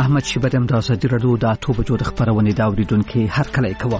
احمد شیبه د ازادي راډیو د 8 بجو د خبرونې دا اوریدونکو هر کله کوم.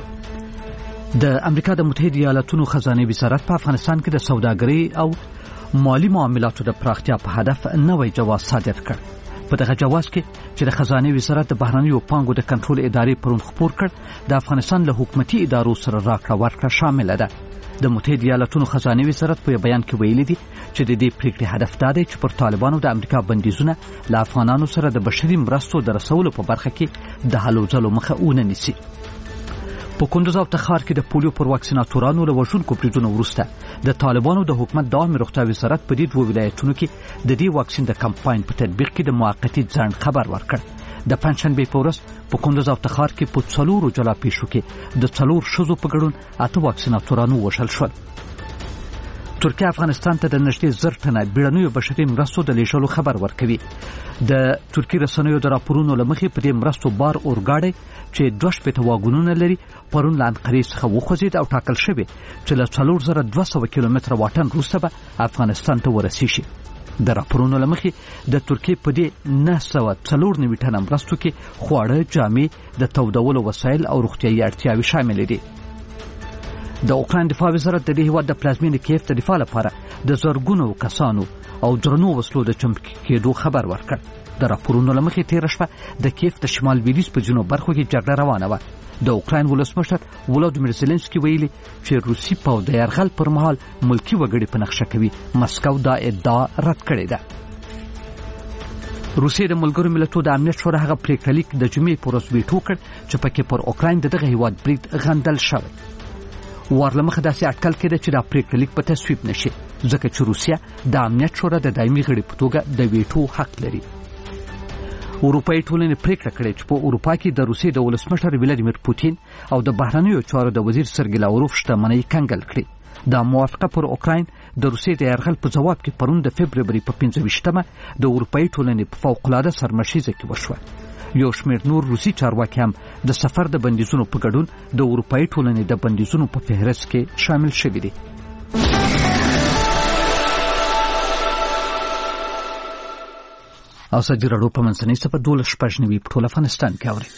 د امریکا د متحده ایالاتونو خزانه وزارت په افغانستان کې د سوداګرۍ او مالی معاملاتو د پراختیا په هدف نوې جواز صادر کړ. په دغه جواز کې چې د خزانه وزارت د بهرنیو پانګو د کنټرول ادارې پرون خبر کړ، د افغانستان له حکومتي ادارو سره راکړه ورکړه شامل ده. د متحده ایالاتونو خزانه وزارت په بیان کې ویلي دي چې د دې پریکړې هدف دا دی چې پر طالبانو د امریکا بندیزونه له افغانانو سره د بشري مرستو د رسولو په برخه کې د هلو ځلو مخه ونه نیسي. په کندوز او تخار کې د پولیو پر واکسیناتورانو له وژونکو بریدونو وروسته د طالبانو د حکومت دائمي روغتیا وزارت په دې دوه ولایتونو کې د دې واکسین د کمپاین په تطبیق کې د موقتی ځنډ خبر ورکړ. د پنځشنبه په ورځ په کندوز او تخار کې په 4 جلا پیښو کې د 4 شذو په ګډون 8 واکسیناتورانو وشل شول. ترکیه افغانستان ته د نږدې 1000 ټنه بیړنیو بشري مرستو د لیږلو خبر ورکوي. د ترکیه رسنیو د راپورونو لمخې په دې مرستو بار اورګاډي چې 2 واګونونه لري پرون له انقرې څخه وخوځید او ټاکل شوی چې له 4200 کیلومتره واټن وروسته به افغانستان ته ورسیږي. د راپورونو لمخې د ترکیه په دې 994 ټنه مرستو کې خواړه، جامې، د تودولو وسایل او روغتیايي اړتیاوې شامل دي. د اوکراین دفاع وزارت د دې هیواد د پلازمینې کیف د دفاع لپاره د زرګونو کسانو او درنو وسلو د چمتو کېدو خبر ورکړ. د راپورونو لمخې تیر شپه د کیف د شمال لویدیځ په جنوب برخو کې جګړه روانه وه. د اوکراین ولسمشر ولادیمیر زيلنسکي ویلي چې روسي پوځ د یرغل پر مهال ملکی وګړي په نقشه کوي. مسکو دا ادعا رد کړې ده. روسیې د ملګرو ملتونو د امنیت شورا هغه پریکړه لیک د جمعې پر ورځ ویټو کړ چې پکې پر اوکراین دغه هیواد برید غندل شوی. ورلمخه داسې اټکل کېده چې دا پریکړه لیک په تصویب نشي ځکه چې روسیه د امنیت شورا د دایمي غړي په توګه د ویټو حق لري. اروپایي ټولنې پریکړه کړې چې په اروپا کې د روسیې د ولسمشر ولادیمیر پوتین او د بهرنیو چارو د وزیر سرګی لاوروف شتمنۍ کنګل کړې. دا موافقه پر اوکراین د روسیې د یرغل په جواب کې پرون د فبرवरी په 25مه د اروپایي ټولنې په فوق‌العاده سرمشیزه کې وشوه. یو شمېر نور روسي چارواکي هم د سفر د بندیزونو په ګډون د اروپایي ټولنې د بندیزونو په فهرست کې شامل شوي دي. او ازادي راډیو په منځنۍ سفر 12 په ټول افغانستان کې اوري.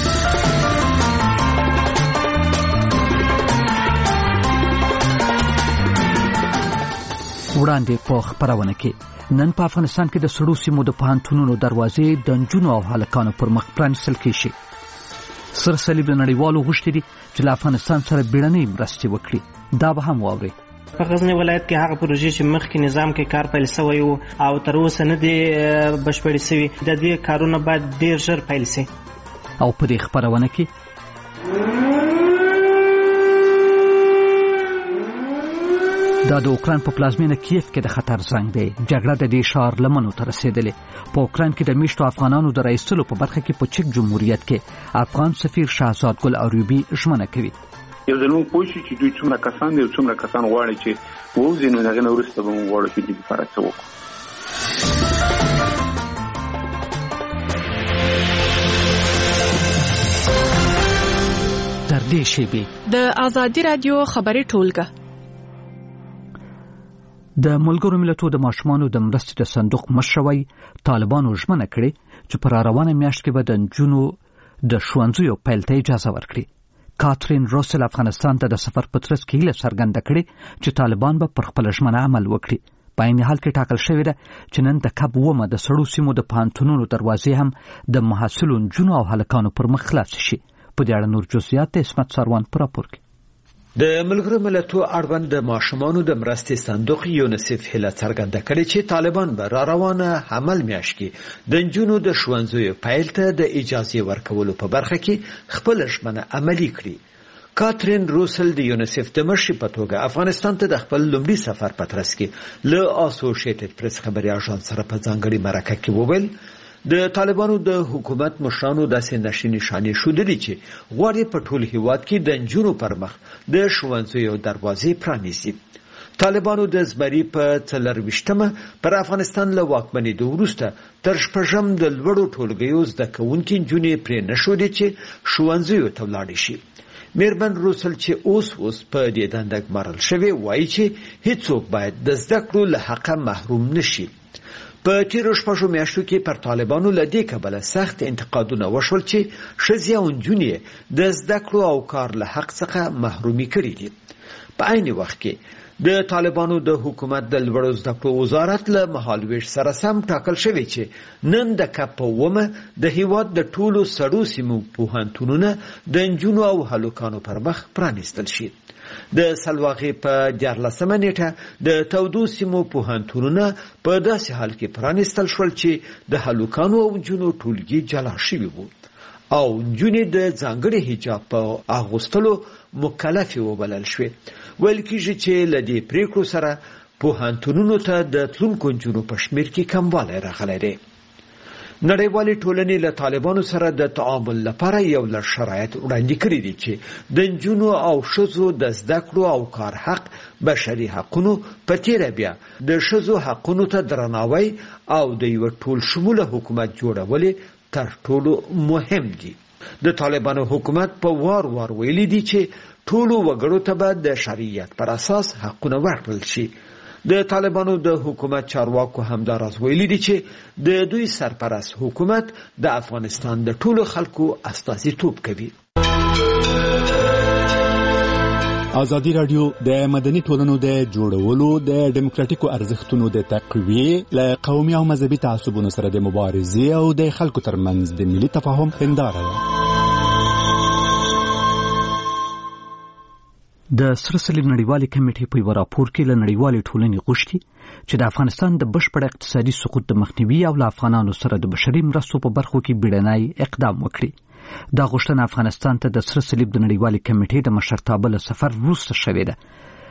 وړاندې په خبرونه کې نن په افغانستان کې د سړو سیمو د پوهنتونونو دروازې د نجونو او هلکانو پر مخ پرانیستل کېږي. سره صلیب د نړیوالو غوښتي دي چې له افغانستان سره بیړنۍ مرستې وکړي. دا به هم واوري. په غزنی ولایت کې هغه پروژې چې مخکې نظام کې کار پیل شوی او تر اوسه نه دی بشپړې شوی، د دې کارونه باید ډیر ژر پیل شي. او په دې خبرونه کې دا د اوکراین په پلازمینه کیف کې د خطر زنګ دی. جګړه د دې ښار لمنو ته رسیدلې. په اوکراین کې د میشتو افغانانو د رایستلو په برخه کې په چک جمهوریت کې افغان سفیر شهزاد ګل اوریبي ژمنه کوي. یو ځلون پوښتنه چې دوی څومره کسان دي او څومره کسان غواړي چې ووځي، نو هغه وروسته به موږ غواړو چې دې لپاره څه وکړو. تر دې شیبې د ازادي رادیو خبري ټولګه د ملګرو ملتونو د ماشومانو د مرستې د صندوق مشروي طالبانو ژمنه کړې چې پر روانه میاشت کې به د نجونو د ښوونځیو پیل ته اجازه ورکړي. کاترین روسل افغانستان ته د سفر په ترڅ کې هیله څرګنده کړې چې طالبان به پر خپل ژمنه عمل وکړي. په عین حال کې ټاکل شوی ده چې نن د کب ومه د سړو سیمو د پوهنتونونو دروازې هم د محصلو نجونو او هلکانو پر مخ خلاص شي. په دې اړه نور جزئیات اسمت سروان پر راپور کې. د ملګرو ملتونو اړوند د ماشومانو د مرستې صندوق یونیسف هیله څرګنده کړې چې طالبان به را روانه حمل میاشت کې د نجونو د ښوونځیو پیل ته د اجازه ورکولو په برخه کې خپل ژمنه عملي کړي. کاترین روسل د یونیسف د مشر په توګه افغانستان ته د خپل لومړي سفر په ترڅ کې له اسوسییټډ پریس خبري اژانس سره په ځانګړي مرکه کې وویل د طالبانو د حکومت مشرانو داسې نشانې ښودلې چې غواړي په ټول هیواد کې د نجونو پر مخ د ښوونځیو دروازې پرانیزي. طالبانو د زمري په 24مه پر افغانستان له واکمنۍ وروسته تر شپږم د لوړو ټولګیو زده کوونکي نجونې پرې نشولې چې ښوونځیو ته ولاړې شي. میرمن روسل چې اوس په دې دنده ګمارل شوی وایي چې هیڅوک باید د زده کړو له حقه محروم نشي. په تیرو شپږو میاشتو کې پر طالبانو له دې کبله سخت انتقادونه وشول چې ښځې او نجونې د زده کړو او کار له حق څخه محرومي کړي دي. په عین وخت کې د طالبانو د حکومت د لوړو زده کړو وزارت له مهالویش سره سم ټاکل شوی چې نن د کپ ومه د هیواد د ټولو سړو سیمو پوهنتونونه د نجونو او هلکانو پر مخ پرانیستل شي. د سلواغې په 14 نیټه د تودو سیمو پوهنتونونه په داسې حال کې پرانیستل شول چې د هلکانو او نجونو ټولګي جلا شوي وو او نجونې د ځانګړي حجاب په اغوستلو مکلفې وبلل شوې. ویل کېږي چې له دې پریکړو سره پوهنتونونو ته د تلونکو نجونو په شمېر کې کموالی راغلی دی. نړیوالې ټولنې له طالبانو سره د تعامل لپاره یو لړ شرایط وړاندې کړي دي چې د نجونو او ښځو د زده کړو او کار حق، بشري حقونو، په تیره بیا د ښځو حقونو ته درناوی او د یو ټول شموله حکومت جوړول تر ټولو مهم دي. د طالبانو حکومت په وار ویلي دي چې ټولو وګړو ته به د شریعت پر اساس حقونه ورکړل شي. د طالبانو د حکومت چارواکو همداراز ویلي دي چې د دوی سرپرست حکومت د افغانستان د ټولو خلکو استازیتوب کوي. ازادي راډیو د مدني ټولنو د جوړولو د ډیموکراتیکو ارزښتونو د تقویه له قومي او مذهبي تعصبونو سره د مبارزې او د خلکو ترمنځ د ملي تفاهم هنداره ده. د سره صلیب نړیوالې کمیټې په یو راپور کې له نړیوالې ټولنې غوښتي چې د افغانستان د بشپړ اقتصادي سقوط د مخنیوي او له افغانانو سره د بشري مرستو په برخو کې بیړنی اقدام وکړي. دا غوښتنه افغانستان ته د سره صلیب د نړیوالې کمیټې د مشرتابه له سفر وروسته شوې ده.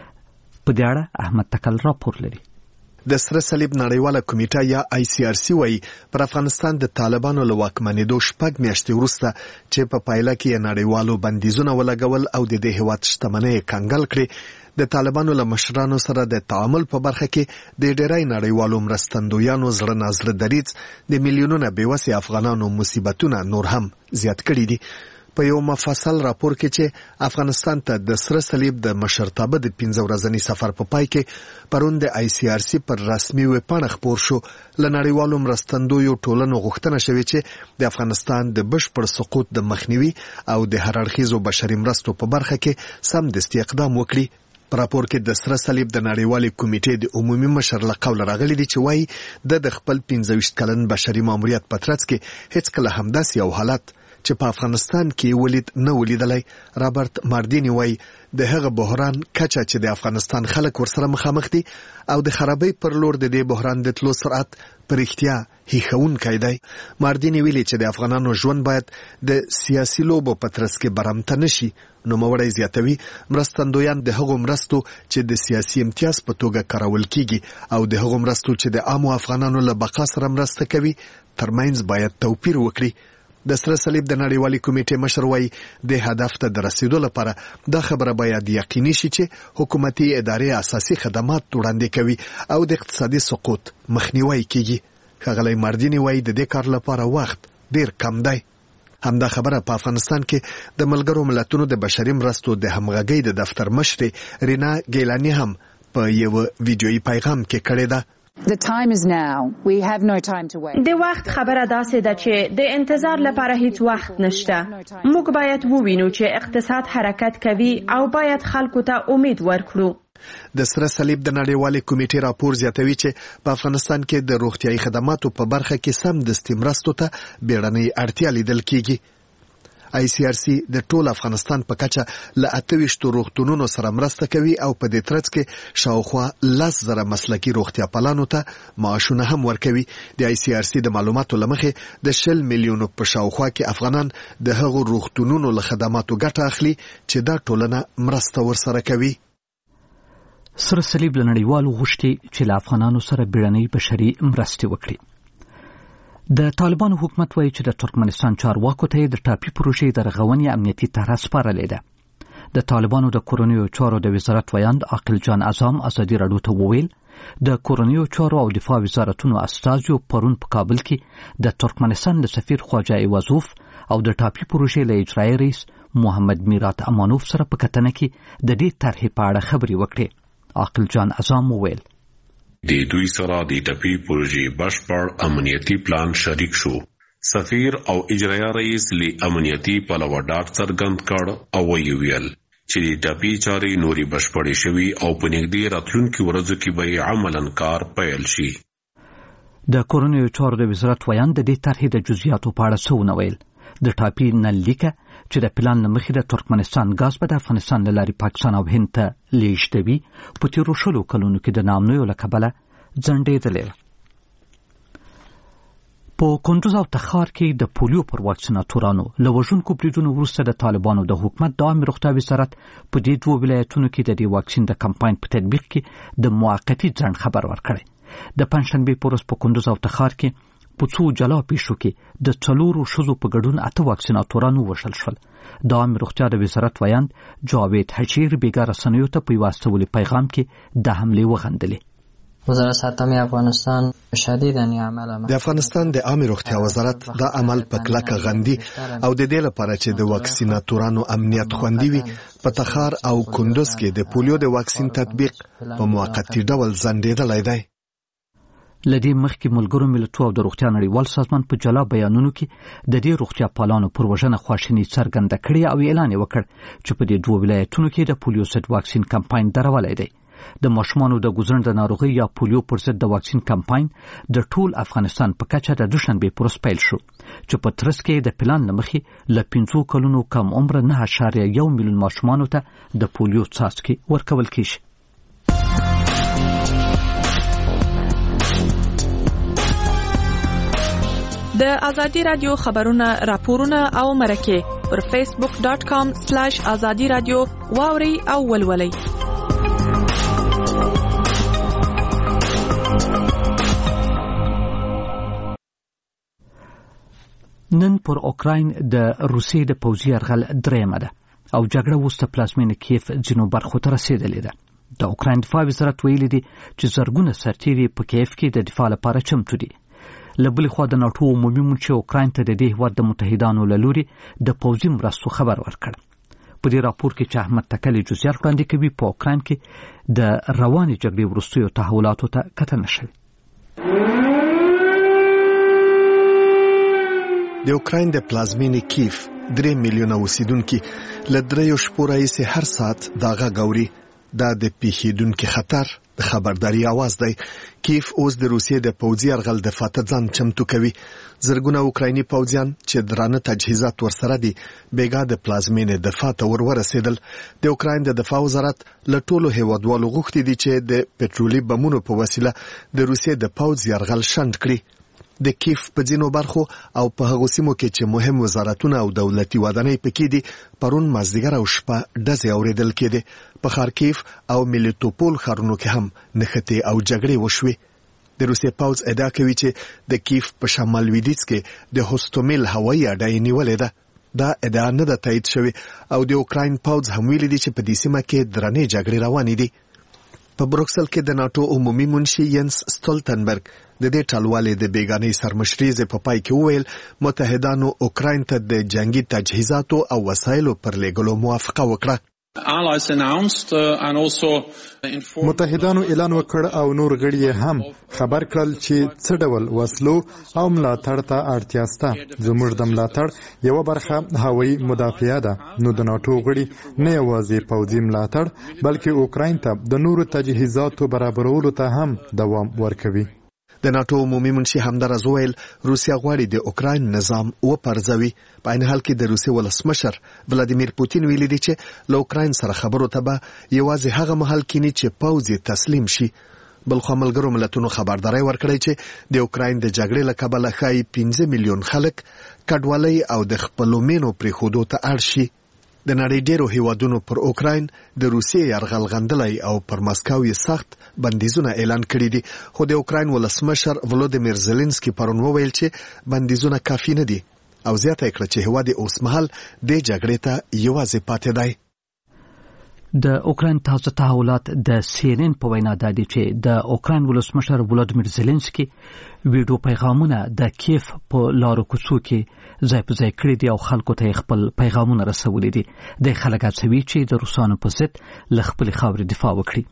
په دې اړه احمد تکل راپور لري. د سره صلیب نړیواله کمیټه یا ICRC وايي پر افغانستان د طالبانو له واکمنېدو 6 میاشتې وروسته چې په پایله کې نړیوالو بندیزونه ولګول او د دې هیواد شتمنۍ کنګل کړې، د طالبانو له مشرانو سره د تعامل په برخه کې د ډېری نړیوالو مرستندویانو زړه نازړه دریځ د میلیونونو بېوسې افغانانو مصیبتونه نور هم زیات کړي دي. په یو مفصل راپور کې چې افغانستان ته د سره صلیب د مشرتابه د 15 ورځنی سفر په پای کې پرون د ICRC پر رسمي ویبپاڼه خپور شو، له نړیوالو مرستندویو ټولنو غوښتنه شوې چې د افغانستان د بشپړ سقوط د مخنیوي او د هر اړخیزو بشري مرستو په برخه کې سمدستي اقدام وکړي. په راپور کې د سره صلیب د نړیوالې کمیټې د عمومي مشر له قوله راغلي دي چې وایي د خپل 15 کلن بشري ماموریت په ترڅ کې هیڅ کله همداسې یو حالت چې په افغانستان کې ولید نه ولیدلی. رابرټ ماردینی وایي د هغه بحران کچه چې د افغانستان خلک ورسره مخامخ دي او د خرابۍ پر لور د دې بحران د تلو سرعت پر اختیا هیښوونکی دی. ماردینی ویلي چې د افغانانو ژوند باید د سیاسي لوبو په ترڅ کې برمته نشي. نوموړی زیاتوي مرستندویان د هغو مرستو چې د سیاسي امتیاز په توګه کارول کیږي او د هغو مرستو چې د عامو افغانانو له بقا سره مرسته کوي ترمنځ باید توپیر وکړي. د سره صلیب د نړیوالې کمیټې مشر وایي د هدف ته د رسیدو لپاره دا خبره باید یقیني شي چې حکومتي ادارې اساسي خدمات وړاندې کوي او د اقتصادي سقوط مخنیوی کیږي. ښاغلی ماردینی وایي د دې کار لپاره وخت ډیر کم دی. همدا خبره په افغانستان کې د ملګرو ملتونو د بشري مرستو د همغږۍ د دفتر مشر رینا ګیلانی هم په یو ویډیویي پیغام کې کړې ده. The time is now. We have no time to wait. د وخت خبره داسې ده چې د انتظار لپاره هیڅ وخت نشته. موږ باید ووینو چې اقتصاد حرکت کوي او باید خلکو ته امید ورکړو. د سره صلیب د نړیوالې کمیټې راپور زیاتوي چې په افغانستان کې د روغتیايي خدماتو په برخه کې سمدستي مرستو ته بیړنۍ اړتیا لیدل کیږي. ICRC د ټول افغانستان په کچه له 28 روغتونونو سره مرسته کوي او په دې ترڅ کې شاوخوا 10,000 مسلکي روغتیا پالانو ته معاشونه هم ورکوي. د ICRC د معلوماتو له مخې د 10 میلیونو په شاوخوا کې افغانان د هغو روغتونونو له خدماتو ګټه اخلي چې دا ټولنه مرسته ورسره کوي. سره صلیب له نړیوالو غوښتي چې له افغانانو سره بیړنۍ بشري مرستې وکړي. د طالبانو حکومت وایي چې د ترکمنستان چارواکو ته د ټاپي پروژې د رغونې امنیتي طرحه سپارلې ده. د طالبانو د کورنیو چارو د وزارت ویاند عاقل جان اعظم ازادي راډیو ته وویل د کورنیو چارو او دفاع وزارتونو استازو پرون په کابل کې د ترکمنستان د سفیر خواجه ایوازوف او د ټاپي پروژې له اجرایي رئیس محمد میرات امانوف سره په کتنه کې د دې طرحې په اړه خبرې وکړې. عاقل جان اعظم وویل د دوی سره د ټپي پروژې بشپړ امنیتي پلان شریک شو. سفیر او اجرایه رئیس لی امنیتي پلوه ډاډ څرګند کړ او ویل چې د ټپي چارې نوري بشپړې شوي او په نږدې راتلونکو ورځو کې به عملاً کار پیل شي. د کورنیو چارو د وزارت ویان د دې طرحې د جزئیاتو په اړه څه ونه ویل. د ټاپي نل لیکه چې د پلان له مخې د ترکمنستان غاز به د افغانستان له لارې پاکستان او هند ته لیږدوي په تېرو 20 کلونو کې د ناامنیو له کبله ځنډېدلې. په کندوز او تخار کې د پولیو پر واکسیناتورانو له وژونکو بریدونو وروسته د طالبانو د حکومت د عامه روغتیا وزارت په دې دوه ولایتونو کې د دې واکسین د کمپاین په تطبیق کې د موقتي ځنډ خبر ورکړی. د پنځشنبې په ورځ په کندوز او تخار کې په څو جلا پیښو کې د 4 ښځو په ګډون 8 واکسیناتوران ووژل شول. د عامه روغتیا د وزارت ویاند جاوید حشیر بیګا رسنیو ته په یو استولي پیغام کې د حملې وغندلې. وزارت صحت افغانستان شدیداً عمل د افغانستان د عامه روغتیا وزارت دا عمل په کلکه غندي او د دې لپاره چې د واکسیناتورانو امنیت خوندي وي په تخار او کندوز کې د پولیو د واکسین تطبیق په موقتی ډول ځنډېدلی دی. لدې مخکې ملګرو ملتونو او د روغتیا نړیوال سازمان په جلا بیانونو کې د دې روغتیا پالانو پر وژنه خواشیني څرګنده کړې او اعلان وکړ چې په دې دوه ولایتونو کې د پولیو ضد واکسین کمپاین درولای دی. د ماشومانو د ګوزڼ د ناروغي یا پولیو پر ضد د واکسین کمپاین د ټول افغانستان په کچه د دوشنبه پر ورځ پیل شو چې په ترڅ کې د پلان لمخې ل 15 کلونو کم عمر 9.1 میلیون ماشومانو ته د پولیو څاڅکي ورکول کیږي. د ازادي رادیو خبرونه راپورونه او مرکه پر facebook.com/azadi radio واوري او ولولي. نن پر اوکراین د روسیې د پوځي یرغل درېمه ده او جګړه وروسته پلازمینه کیف ځینو برخو ته رسیدلې ده. د اوکراین دفاع وزارت ویلي دی چې زرګونه سرتیري په کیف کې د دفاع لپاره چمتو دي. لبلې خوا د ناتو عمومي منشي اوکراین ته د دې هیواد د متحدانو له لوري د پوځي مرستو خبر ورکړ. په دې راپور کې چې احمد تکلی جزئیات وړاندې کوي په اوکراین کې د روانې جګړې وروستیو تحولاتو ته کتنه شوې. د اوکراین د پلازمینې کیف 3 میلیونه اوسیدونکو له 3 شپو راهیسې هر ساعت دا غږ اوري. دا د پیښیدونکو خطر د خبرداري आवाज دی. کیف اوس د روسیې د پوځي یرغل د فاتح ځان چمتو کوي. زرګونه اوکرایني پوځیان چې درانه تجهیزات ورسره دي بیګا د پلازمینې دفاع ته ورسېدل. د اوکراین د دفاع وزارت له ټولو هیوادوالو غوښتي دي چې د پټرولي بمونو په وسیله د روسیې د پوځ یرغل شنډ کړي. د کیف په ځینو برخو او په هغو سیمو کې چې مهم وزارتونه او دولتي ودانۍ پکې دي پرون مازدیګر او شپه ډزې اورېدل کېدې. په خارکیف او میلیټوپول ښارونو کې هم نښتې او جګړې وشوې. د روسیې پوځ ادعا کوي چې د کیف په شمال لویدیځ کې د هوستومیل هوایي اډه یې نیولې ده. دا ادعا نه ده تایید شوې او د اوکراین پوځ هم ویلي دي چې په دې سیمه کې درنې جګړې روانې دي. په بروکسل کې د ناتو عمومي منشي ینس ستولتنبرګ د دې ټلوالې د بیګانۍ سرمشري په پای کې وویل متحدانو اوکراین ته د جنگي تجهیزاتو او وسایلو پر لېږلو موافقه وکړه. متحدانو اعلان وکړ او نور غړي هم خبر کړل چې څه ډول وسلو او ملاتړ ته اړتیا شته. زموږ د ملاتړ یو برخه هوایي مدافعه ده. نو د ناتو غړي نه یوازې پوځي ملاتړ بلکې اوکراین ته د نورو تجهیزاتو برابرولو ته هم دوام ورکوي. د ناتو عمومي منشي همدارز ویل روسیا غواړي د اوکراین نظام وپرځوي. په عین حال کې د روسیې ولسمشر ولادیمیر پوتین ویلي دی چې له اوکراین سره خبرو ته به یوازې هغه مهال کینی چې پوځ تسلیم شي. بلخو ملګرو ملتونو خبرداري ورکړی چې د اوکراین د جګړې له کبله ښایي 15 میلیون خلک کډوالۍ او د خپلو مینو پرېښودو ته اړ شي. د نړۍ ډېرو هیوادونو پر اوکراین د روسیې یرغل غندلی او پر مسکو یې سخت بندیزونه اعلان کړي دي. خو د اوکراین ولسمشر ولودیمیر زيلنسکي پرون وویل چې بندیزونه کافي نه دي او زیاته کړه چې هیواد اوسمهال د جګړې ته یوازې پاتې دی. د اوکراین تازه تحولات د CNN په وینا د دې چې د اوکراین ولسمشر ولودیمیر زيلنسکي ویډیو پیغامونه د کیف په لارو کوڅو کې ځای په ځای کړی دي او خلکو ته خپل پیغامونه رسولي دي. د خلک هڅوي چې د روسانو په ضد له خپل خاورې دفاع وکړي.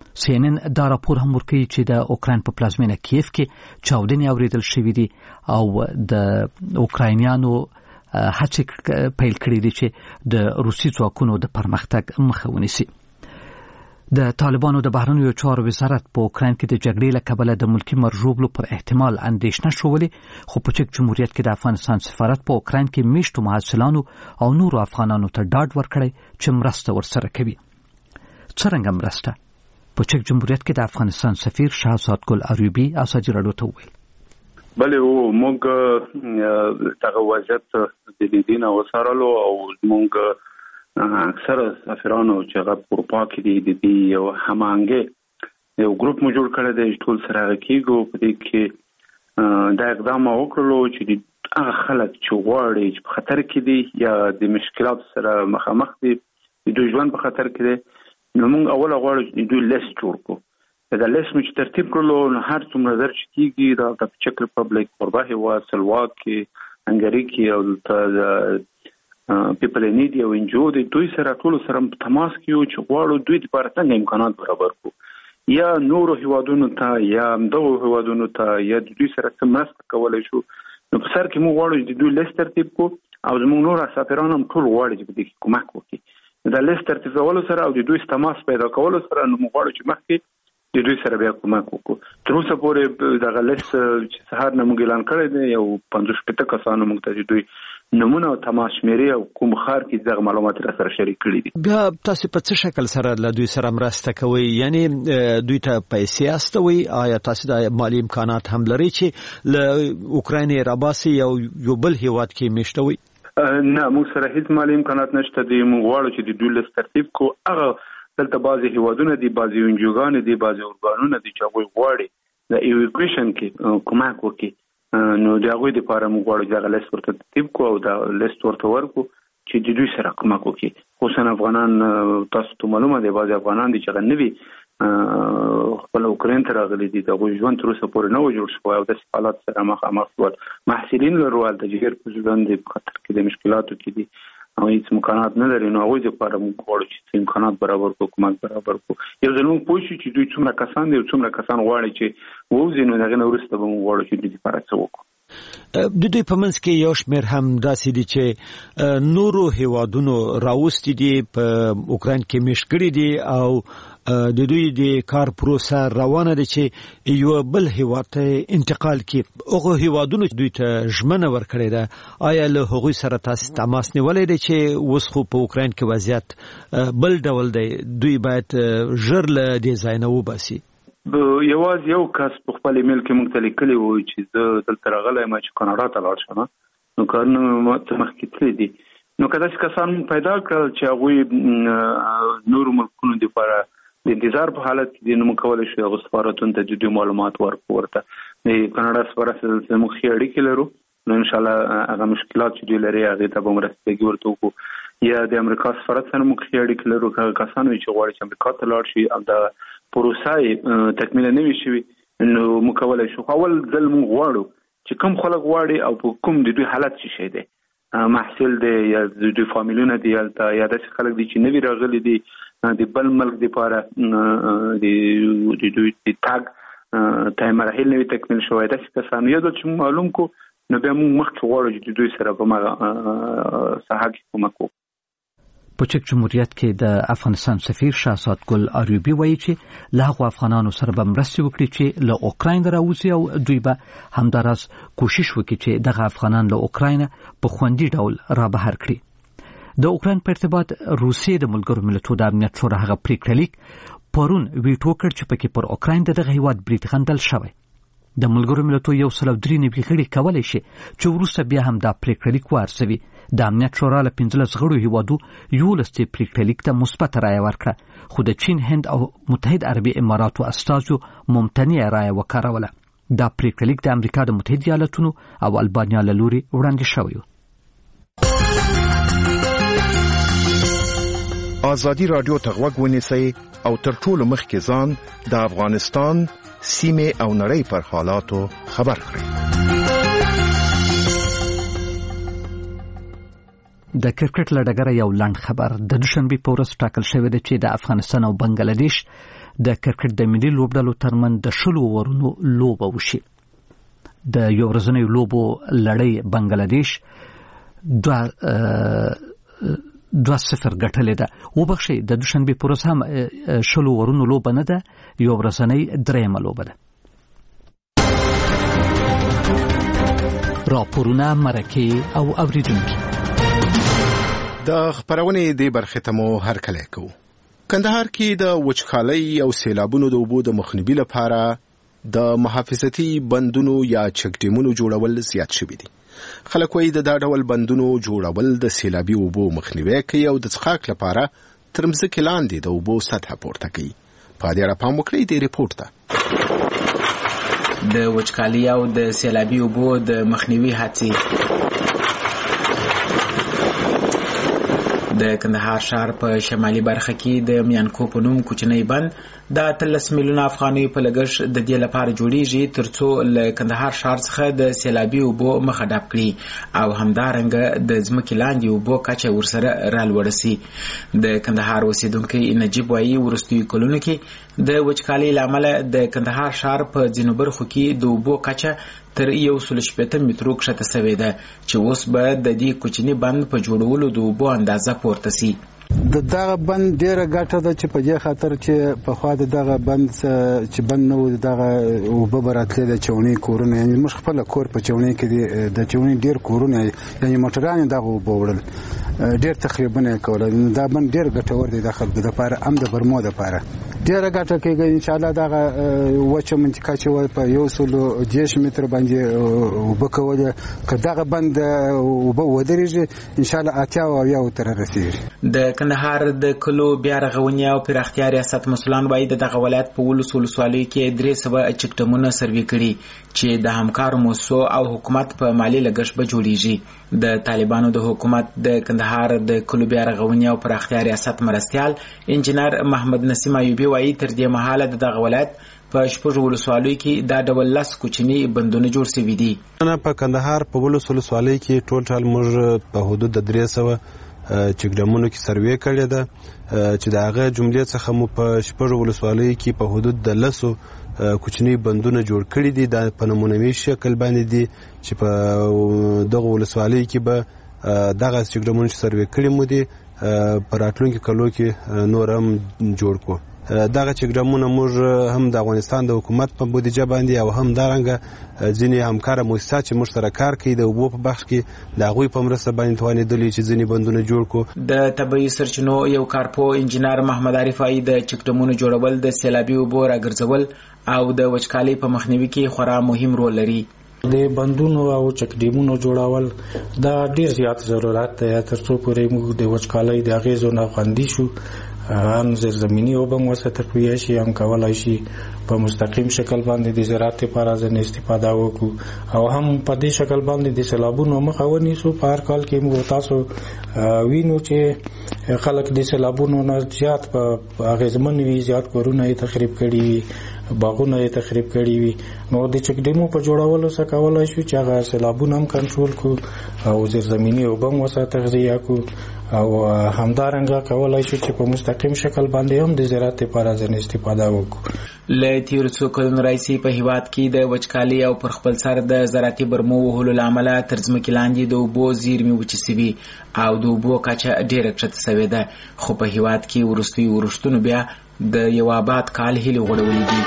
CNN دا راپور هم ورکوي چې د اوکراین په پلازمینه کیف کې چاودنې اوریدل شوې دي او د اوکراینیانو هڅې پیل کړې دي چې د روسي ځواکونو د پرمختګ مخه ونیسي. د طالبانو د بهرنیو چارو وزارت په اوکراین کې د جګړې له کبله د ملکی مرژوبلو پر احتمال اندېښنه شولې، خو په چک جمهوریت کې د افغانستان سفارت په اوکراین کې میشتو محصلانو او نورو افغانانو ته ډاډ ورکړی چې مرسته ورسره کوي. څرنګه مرسته؟ په چک جمهوریت کې د افغانستان سفیر شهزاد ګل عروبي ازادي راډیو ته وویل. بله موږ دغه وضعیت د لیدنه وسارلو او موږ اکثر سفیرانو چې هغه په اروپا کې دي یو هماهنګي یو ګروپ مو جوړ کړی دی، ټول سره کېږو په دې کې دا اقدام وکړلو چې هغه خلک چې غواړي چې په خطر کې دي یا د مشکلات سره مخامخ دي، دوی ژوند په خطر کې دي، نو موږ اوله غواړو چې دوی لیست جوړ کړو. دا لیست مو چې ترتیب کړلو نو هر څومره زر چې کېږي دا د چک ریپبلیک، اوربا هیواد، سلواکي، هنګري کې او پیپل نیډ یو انجو د دوی سره ټول سره تماس کیو چې غواړو دوی لپاره څنګه امکانات برابر کړو، یا نورو هیوادونو ته یا دغه هیوادونو ته یا دوی سره څه مرسته کولای شو. نو په سر کې موږ غواړو چې دوی لیست ترتیب کو او زموږ نور سفیران هم ټول غواړي چې په دې کې کومک وکړي. دا لیست ترتیبولو سره او د دوی تماس پیدا کولو سره نو موږ غواړو چې مخکې د دوی سره بیا کومک وکړو. تر اوسه پورې دغه لیست چې سهار نه موږ اعلان کړی دی یو 50 کسانو موږ ته دوی نمونه او تماس شمیرې او کوم خار کې دغه معلومات را سره شریک کړي دي. بیا تاسو په څه شکل سره له دوی سره مرسته کوي؟ یعنی دوی ته پیسې استوي؟ آیا تاسو د مالی امکانات هم لري چې له اوکراین راباسي یو بل هیواد کې میشتوي؟ نه، موږ سره هیڅ مالی امکانات نشته دي. موږ غواړو چې د دوی لیست ترتیب کو. هغه دلته بعضي هیوادونه دي، بعضي انجوګان دي، بعضي اورګانونه دي چې هغه غواړي د ایویکویشن کې کومک وکړي. نو دا غوې د لپاره موږ غواړو چې هغه لیست ورته ترتیب کو او دا لیست ورته ورکو چې د دوی سره کومک وکړي. خصوصا افغانان، تاسو ته معلومه دی بعضي افغانان دي چې نوي خپل اوکراین ته راغلي دي، دا غوې ژوند تر اوسه پورې نه و جوړ شوی او د حالات سره مخامخ شول. محصلین لرو د جګر په ژوند په خطر کې د مشکلاتو کې دي او هیڅ امکانات نه لري. نو هغوی لپاره موږ غواړو چې امکانات برابر کړو، کومک برابر کړو. یو ځل موږ پوه شو چې دوی څومره کسان دي او څومره کسان غواړي چې ووځي، نو هغه نه وروسته به موږ غواړو چې دوی لپاره څه وکړو. د دوی په منځ کې یو شمېر هم داسې دي چې نورو هیوادونو راوستي دي، په اوکراین کې میشت کړي دي او د دوی د کار پروسه روانه ده چې یو بل هیواد ته انتقال کړي. هغه هیوادونو دوی ته ژمنه ورکړې ده. آیا له هغوی سره تاسو تماس نیولې ده چې اوس خو په اوکراین کې وضعیت بل ډول دی، دوی باید ژر له دې ځای نه وباسي؟ یوازې یو کس په خپل ایمیل کې موږ ته لیکلی و چې زه دلته راغلی یم چې کاناډا ته لاړ شم، نو کارونه مخکې تللي دي. نو که داسې کسان پیدا کړل چې هغوی نورو ملکونو دپاره د انتظار په حالت کې دي، نو موږ کولی شو هغو سفارتونو ته جدي معلومات ورکړو. ورته د کاناډا سفارت سره موږ ښې اړیکې لرو، نو انشاءالله هغه مشکلات چې دوی لري هغې ته به مرستګي ورته وکړو. یا د امریکا سفارت سره موږ ښې اړیکې لرو، هغه کسان چې غواړي چې امریکا ته لاړ شي او د پروسه تکمیل نه وي شوي، نو موږ کولی شو. اول ځل موږ غواړو چې کوم خلک غواړي او په کوم د دوی حالت شي دی، محصل دی یا د دوی فامیلونه دي هلته، یا داسې خلک دي چې نوي راغلي دي د بل ملک دپاره د دوی د تګ ته مراحل نوي تکمیل شوی، داسې کسان یو ځل چې معلوم کو نو بیا موږ مخکې غواړو چې د دوی سره په هغه ساحه کې کومک وکړو. په چک جمهوریت کې د افغانستان سفیر شهزاد ګل عروبي وایي چې له هغو افغانانو سره به مرستې وکړي چې له اوکراین راوځي او دوی به همداراز کوشش وکړي چې دغه افغانان له اوکراین په خوندي ډول را بهر کړي. د اوکراین په ارتباط روسیې د ملګرو ملتونو د امنیت شورا هغه پریکړه لیک پرون ویټو کړ چې پکې پر اوکراین دغه هیواد برید غندل شوی. د ملګرو ملتونو 193 غړي کولای شي چې وروسته بیا هم دا پریکړه لیک وارسوي. د امنیت شورا له 15 غړو هیوادو 11 پریکړه لیک ته مثبت رایه ورکړه، خو د چین، هند او متحد عربي اماراتو استازو ممتنع رایه وکاروله. دا پریکړه لیک د امریکا د متحده ایالاتونو او البانیا له لوري وړاندې شوی. ازادي رادیو ته غوږ ونیسئ او تر ټولو مخکې ځان د افغانستان سیمه او نړۍ پر حالاتو خبر کړئ. د کرکټ له ډګره یو لنډ خبر. د دوشنبه په ورځ ټاکل شوی دی چې د افغانستان او بنگلاديش د کرکټ د ملي لوبډلو ترمن د 10 اورونو لوبه وشي. د یو ورځنۍ لوبو لړۍ بنگلاديش 2-0 ګټلې ده. وبخښئ د دوشنبه پر ورځ هم 10 اورونو لوبه نه ده، یو ورځنۍ درېمه لوبه ده. راپورونه مرکه او اوریدونکو د خبرونې د برخه ته مو هرکلی کوو. کندهار کې د وچکالۍ او سیلابونو د اوبو د مخنیوي لپاره د محافظتي بندونو یا چک ډیمونو جوړول زیات شوي دي. خلک وايي د دا ډول بندونو جوړول د سیلابي اوبو مخنیوي کوي او د څښاک لپاره تر مځکې لاندې د اوبو سطح پورته کوي. په دې اړه پام وکړئ د ریپورت ته. د وچکالۍ او د سیلابي اوبو د مخنیوي هڅې د کندهار ښار په شمالي برخه کې د میانکو په نوم کوچنی بند د 13 میلیونه افغانۍ په لګښت د دې لپاره جوړیږي ترڅو له کندهار ښار څخه د سیلابي اوبو مخه ډب کړي او همدارنګه د ځمکې لاندې اوبو کچه ورسره رالوړه سي. د کندهار اوسیدونکي نجیب وایي وروستیو کلونو کې د وچکالۍ له امله د کندهار ښار په ځینو برخو کې د اوبو کچه تر 180 مترو کښته سوې ده چې اوس به د دې کوچني بند په جوړولو د اوبو اندازه پورته سي. د دغه بند ډیره ګټه ده چې په دې خاطر چې په خوا د دغه بند چې بند نو دغه اوبه براتله د چونی کورونه، یعنی مخ خپل کور په چونی کې د چونی ډیر کورونه یعنی موټران دغه اوبه وړل ډیر تخریبونه کول. دا بند ډیر ګټور دی د خلکو لپاره هم د برمو لپاره ډیره ګټه کوي. ان شاء الله دغه وچه منطقه چې په 110 متر باندې وبکول کداغه بند وبو ودرېږي ان شاء الله اتیا او یا تر رسیږي. د کندهار د کلو بیا رغونی او پراختیا ریاست مسولان وایي دغه ولایت په ولسوالۍ کې 300 چکټمونه سروي کړي چې د همکار موسسو او حکومت په مالی لګښت به جوړیږي. د طالبانو د حکومت د کندهار د کلو بیا رغونی او پراختیا ریاست مرستيال انجنیر محمد نسیم ایوبی وایي تر دې مهاله دغه ولایت په شپږ ولسوالۍ کې دا ډول لس کوچني بندونه جوړ شوي دي. په کندهار په ولسوالۍ کې ټوټال موږ په حدود د 300 چکډمونو کې سروې کړې ده چې د هغه جملې څخه مو په شپږ ولسوالۍ کې په حدود د 10 کوچني بندونه جوړ کړي دي. دا په نمونوي شکل باندې دي چې په دغه ولسوالۍ کې به دغه چکډمونو سروې کړي مو دي په راتلونکي کلو کې نور هم جوړ کو. دغه چکډمونه موږ هم د افغانستان د حکومت په بودیجه باندې او هم دارنګه ځینې همکار مؤسسات چې مشترک کار کوي د اوبو په بخش کې د هغوی په مرسته باندې توانېدلي چې ځینې بندونه جوړ کو. د طبیعي سرچینو یو کارپو انجنیر محمد عارف ای د چکډمونو جوړول د سیلابي اوبو راګرځول او د وچکالۍ په مخنیوي کې خورا مهم رول لري. د بندونو او چکډیمونو جوړول دا ډیر زیات ضرورت دی ترڅو پورې موږ د وچکالۍ د اغیزو نه خوندي شو. هم زیرزمینی اوبه مو تقویه شي، هم کولای شي په مستقیم شکل باندې د زراعت لپاره ځنې استفاده وکړو او هم په دې شکل باندې د سیلابونو مخه ونیسو. په هر کال کې موږ تاسو وینو چې خلک د سیلابونو نه زیات په اغیزمن وي، زیات کورونه یې تخریب کړي وي، باغونه یې تخریب کړي وي. نو د چکډیمو په جوړولو سره کولای شو چې هغه سیلابونه هم کنټرول کړو او زیرزمینی اوبه مو تغذیه کړو او همدارنګه کولای شو چې په مستقیم شکل باندې هم د زراعت لپاره ځنې استفاده وکړو. له تیر څو کلونو راځي په هیواد کې د وچکالۍ او پر خپل سر د زراعتي برمو وهلو لامل تر ځمکې لاندې د اوبو زیرمې وچې سوي او د اوبو کچه ډېره کښته سوې ده. خو په هیواد کې وروستیو ورښتونو بیا د یو آباد کال هیلې غوړولې دي.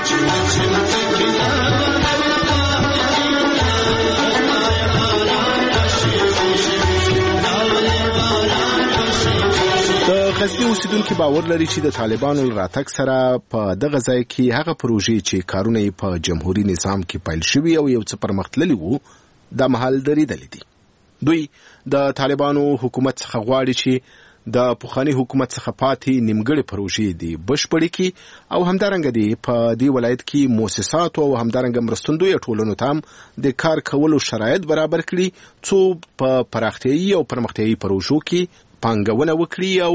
غزنی اوسیدونکو باور لري چې د طالبانو راتګ سره په دغه ځای کې هغه پروژې چې کارونه یې په جمهوریت نظام کې پیل شوي او یو څه پرمختللي وو د محل درېدلې دي. دوی د طالبانو حکومت څخه غواړي چې د پوخاني حکومت څخه پاتې نیمګړې پروژې دي بشپړې کړي او همدارنګه دي په دې ولایت کې مؤسسات او همدارنګه مرستندوی ټولنو ته د کار کولو شرایط برابر کړي څو په پراختیايي او پرمختیايي پروژو کې پانګونه وکړي او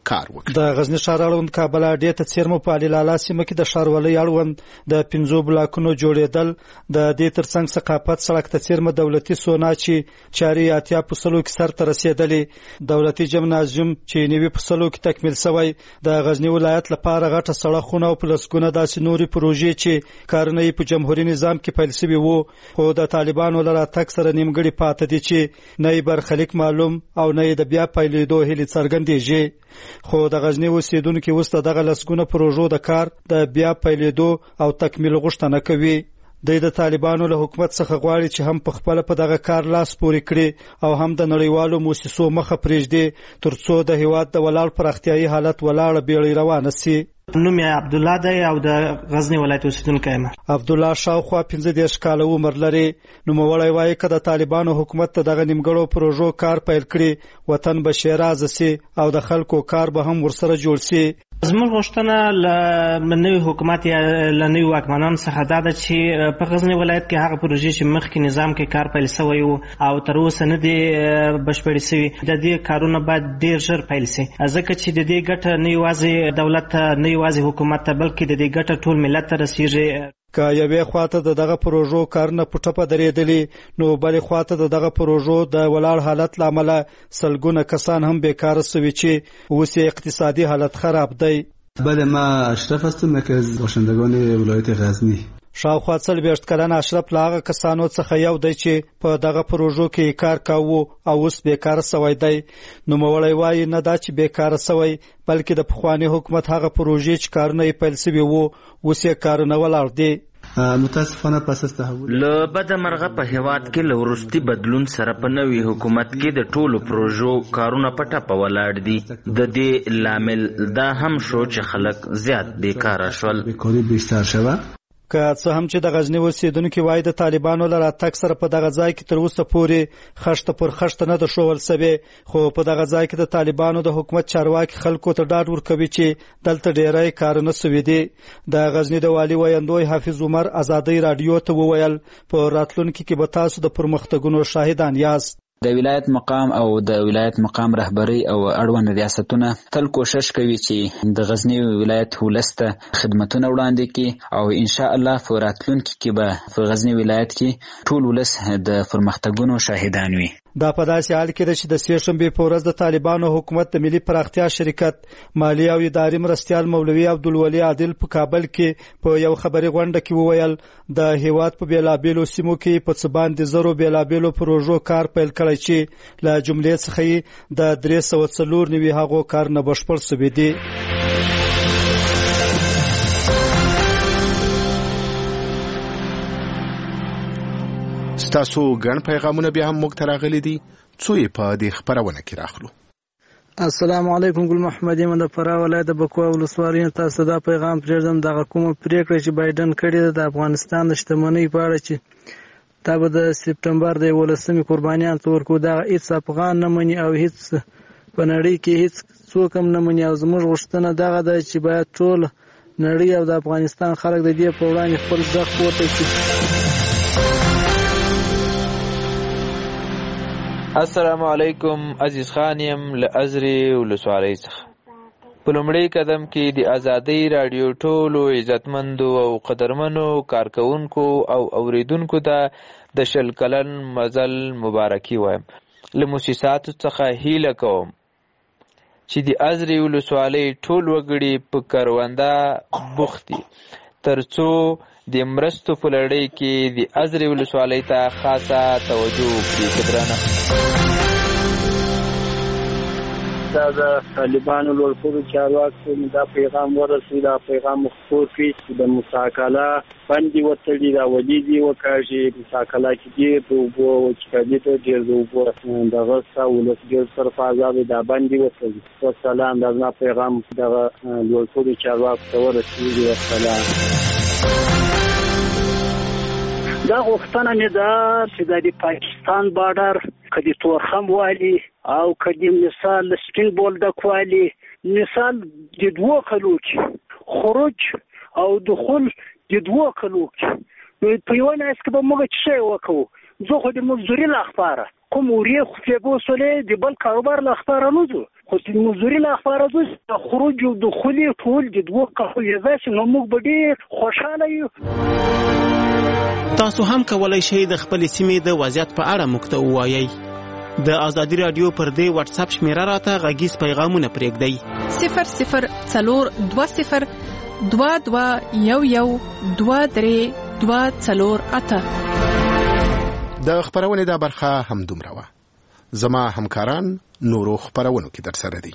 کار وکړي. د غزنی ښار اړوند کابل اډې ته څیرمو په علي لالا سیمه کې د ښاروالۍ اړوند د 5 بلاکونو جوړېدل، د دې ترڅنګ ثقافت سړک ته څیرمه دولتي سوناچي چاري 80% کې سر ته رسیدلې، دولتي جمنازیوم چې 90% کې تکمیل شوی، د غزنی ولایت لپاره غټه سړکونه او پلسکونه داسې نوري پروژې چې کارونه په جمهوریت نظام کې پیل شوي وو، خو د طالبانو له راتګ سره نیمګړي پاتې دي چې نه یې برخلیک معلوم او نه یې د بیا پیلېدو هیلې څرګندېږي. خو د غزنی اوسیدونکي اوس دغه لسګونه پروژو د کار د بیا پیلېدو او تکمیل غوښتنه کوي. د طالبانو له حکومت څخه غواړي چې هم په خپل په دغه کار لاس پورې کړي او هم د نړیوالو موسسو مخه پرېږدي ترڅو د هیواد د ولاړ پراختیايي حالت ولاړ بیړۍ روانه سي. نوم یې عبدالله دی او د غزنی ولایت اوسیدونکی یم. عبدالله شاوخوا 15 کاله عمر لري. نوموړی وایي که د طالبانو حکومت ته دغه نیمګړو پروژو کار پیل کړي وطن به شیراز سي او د خلکو کار به هم ورسره جوړ سي. زموږ غوښتنه له نوي حکومت یا له نوي واکمنانو څخه دا ده چې په غزنی ولایت کې هغه پروژې چې مخکې نظام کې کار پیل شوی و او تر اوسه نه دي بشپړې شوي، د دې کارونه باید ډېر ژر پیل شي، ځکه چې د دې ګټه نه یوازې دولت ته نه یوازې حکومت ته بلکې د دې ګټه ټول ملت ته رسیږي. که یوې خواته د دغه پروژو کارونه په ټپه درېدلي نو بلې خواته د دغه پروژو د ولاړ حالت له امله سلګونه کسان هم بیکاره شوي چې اوس یې اقتصادي حالت خراب دی. بله ما اشرف هستم، یکی از باشندگان ولایت غزنی. شاوخوا 40 کلن اشرف له هغه کسانو څخه یو دی چې په دغه پروژو کې کار کاوه او اوس بیکاره شوی دی. نوموړی وایي نه دا چې بیکاره شوی بلکې د پخواني حکومت هغه پروژې چې کارونه یې پیل شوي وو اوس یې کارونه ولاړ دي. متاسفانه پس از تحول له بده مرغه په هیواد کې له وروستي بدلون سره په نوي حکومت کې د ټولو پروژو کارونه په ټپه ولاړ دي. د دې لامل دا هم شو چې خلک زیات بیکاره شول. بیکاري بیشتر شوه. که څه هم چې د غزنی اوسیدونکي وایي د طالبانو له راتګ سره په دغه ځای کې تر اوسه پورې خښته پر خښته نه ده ښوول سوې، خو په دغه ځای کې د طالبانو د حکومت چارواکي خلکو ته ډاډ ورکوي چې دلته ډیری کارونه سوي دي. د غزنی د والي ویندوی حافظ عمر ازادۍ راډیو ته وویل په راتلونکي کې به تاسو د پرمختګونو شاهدان یاست. د ولایت مقام او د ولایت مقام رهبری او اړوند ریاستونه تل کوشش کوي چې د غزنی ولایت ولسته خدمتونه وړاندې کړي او ان شاء الله په راتلونکي کې به په غزنی ولایت کې ټول ولس د پرمختګونو شاهدان وي. دا په داسې حال کې ده چې د سېشنبې په ورځ د طالبانو حکومت د ملي پراختیا شرکت مالی او اداري مرستیال مولوي عبدالولي عادل په کابل کې په یو خبري غونډه کې وویل د هیواد په بیلابیلو سیمو کې په څه باندې زرو بیلابیلو پروژو کار پیل کړی چې له جملې څخه یې د 394 هغو کارونه بشپړ شوي دي. ستاسو ګڼ پیغامونه بیا هم موږ ته راغلي دي، څو یې په دې خپرونه کې راخلو. السلام علیکم، ګل محمد یم د فراه ولایت د بکوا ولسوالۍ. تاسو دا پیغام پرېږدم دغه کومه پریکړه چې بایدن کړې ده د افغانستان د شتمنۍ په اړه چې دا به د سپټمبر د 11 قربانیان ته ورکو، دا هیڅ افغان نه مني او هیڅ په نړۍ کې هیڅ څوک هم نه مني. او زموږ غوښتنه دغه ده چې باید ټول نړۍ او د افغانستان خلک د دې په وړاندې خپل غږ پورته کړي. السلام علیکم، عزیز خان یم له ازرې ولسوالۍ څخه. په لومړي قدم کې د ازادۍ راډیو ټولو عزتمندو او قدرمنو کارکونکو او اوریدونکو ته د 20 کلن مزل مبارکي وایم. له مؤسساتو څخه هیله کوم چې د ازرې ولسوالۍ ټول وګړي په کرونده بوخت دي ترڅو د مرستو په لړۍ کې د ازرې ولسوالۍ ته خاصه توجه وکړي. قدرانه دا د طالبانو لوړپوړو چارواکو دا پیغام ورسوي، دا پیغام خپور کړي چې د مساکله باندې وتړي، دا ودیدي وکړي مساکله کې ډېر د اوبو وچکالي ته ډېر د اوبو دغه سا ولس ډېر سره فازابې دا باندې وتړي. والسلام، دا زما پیغام دغه لوړپوړو چارواکو ته ورسوي. والسلام. دا غوښتنه مې ده چې د پاکستان بارډر کدي تورخم والی او کدي مثال سپین بولدک والی مثال د 2 کلو کې خروج او دخول د 2 کلو کې په یو نه اسکه به موږ څه وکړو. زه خو د مزدوري لاخباره کوم وری خو په بوسولې د بل کاروبار لاخباره نه زو خو د مزدوري لپاره د خروج او دخول ټول د دوه قهوه نو موږ به ډېر خوشاله یو. تاسو هم کولای شئ د خپل سیمې د وضعیت په اړه موږ ته ووایئ. د آزادي رادیو پر دې واتس اپ شمیره راته غږیز پیغامونه پرېږدئ. 0020 22112324. د خبرونې دا برخه هم دومره وه. زما همکاران نورو خبرونو کې در سره دي.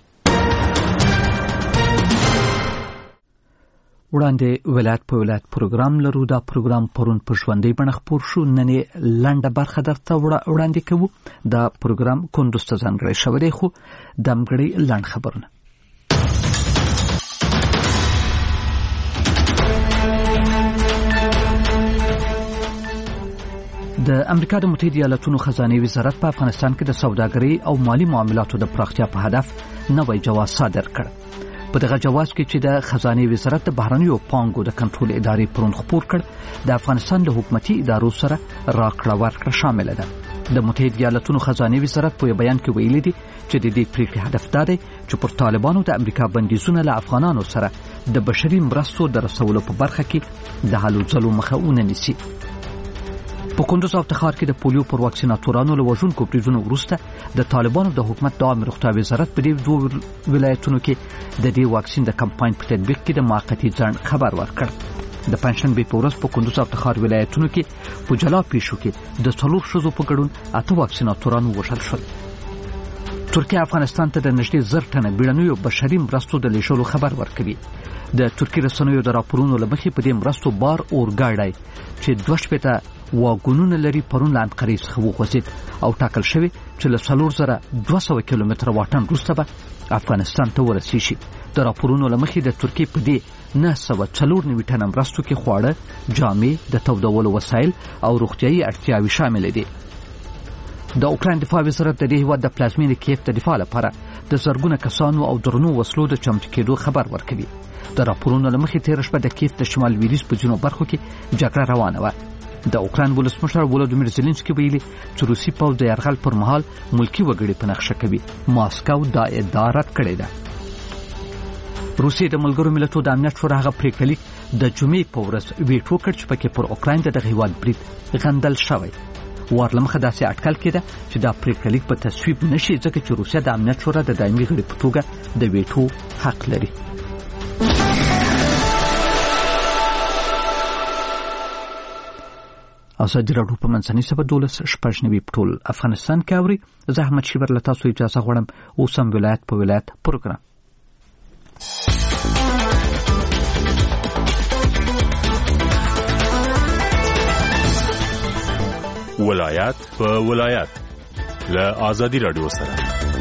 وړاندې ولایت په ولایت پروګرام لرو. دا پروګرام پرون په ژوندۍ بڼه خپور شو. نن لنډه برخه درته وړاندې کوو. دا پروګرام کندوز ته ځانګړی شوی دی، خو دمګړی لنډ خبرونه. د امریکا د متحده ایالاتونو خزانه وزارت په افغانستان کې د سوداګرۍ او مالی معاملاتو د پراختیا په هدف نوی جواز صادر کړ. په دغه جواز کې چې د خزانه وزارت د بهرنیو پانګو د کنټرول ادارې پرون خپور کړ، د افغانستان له حکومتي ادارو سره راکړه ورکړه شامل ده. د متحده ایالاتونو خزانه وزارت په بیان کې ویلي دي چې د دې پریکړې هدف دا دی چې پر طالبانو د امریکا بندیزونه له افغانانو سره د بشري مرستو د رسولو په برخه کې د هلو ځلو مخه ونیسي. په کندوز او تخار کې د پولیو پر واکسیناتورانو له وژونکو بریدونو وروسته د طالبانو د حکومت د عامه روغتیا وزارت په دې دوه ولایتونو کې د دې واکسین د کمپاین په تطبیق کې د موقتي ځنډ خبر ورکړ. د پنځشنبې په ورځ په کندوز او تخار ولایتونو کې په جلا پیښو کې د 4 ښځو په ګډون 8 واکسیناتوران وژل شول. ترکیه افغانستان ته د نږدې 1000 ټنه بیړنیو بشري مرستو د لیږلو خبر ورکوي. د ترکیه رسنیو د راپورونو له مخې په دې مرستو بار اورګاډی چې 2 واګونونه لري پرون له انقرې څخه وغورځید او ټاکل شوی چې له 4200 کیلومتره واټن وروسته به افغانستان ته ورسیږي. د راپورونو له مخې د ترکیه په دې 994 ټنه مرستو کې خواړه، جامې، د تودولو وسایل او روغتیايي اړتیاوې شامل دي. د اوکراین دفاع وزارت د دې هیواد د پلازمینې کیف د دفاع لپاره د زرګونه کسانو او درنو وسلو د چمتو کېدو خبر ورکوي. د راپورونو له مخې تېره شپه د کیف د شمال لویدیځ په ځینو برخو کې جګړه روانه وه. د اوکراین ولسمشر ولودیمیر زيلنسکي ویلي چې روسي پوځ د یرغل پر مهال ملکی وګړي په نقشه کوي. ماسکو دا ادعا رد کړې ده. روسیې د ملګرو ملتونو د امنیت شورا هغه پریکړه لیک د جمعې په ورځ ویټو کړ چې پکې پر اوکراین د هیواد برید غندل شوی. ورلمخه داسې اټکل کېده چې دا پریکړه لیک په تصویب نشي ځکه چې روسیا د امنیت شورا د دایمي غړي په توګه د ویټو حق لري. آزادي راډیو په منځنۍ سبا 12 په ټول افغانستان کې اوري. زه احمد شیبر له تاسو اجازه غواړم. اوس هم ولایت په ولایت پروګرام. ولایت په ولایت له آزادي راډیو سره.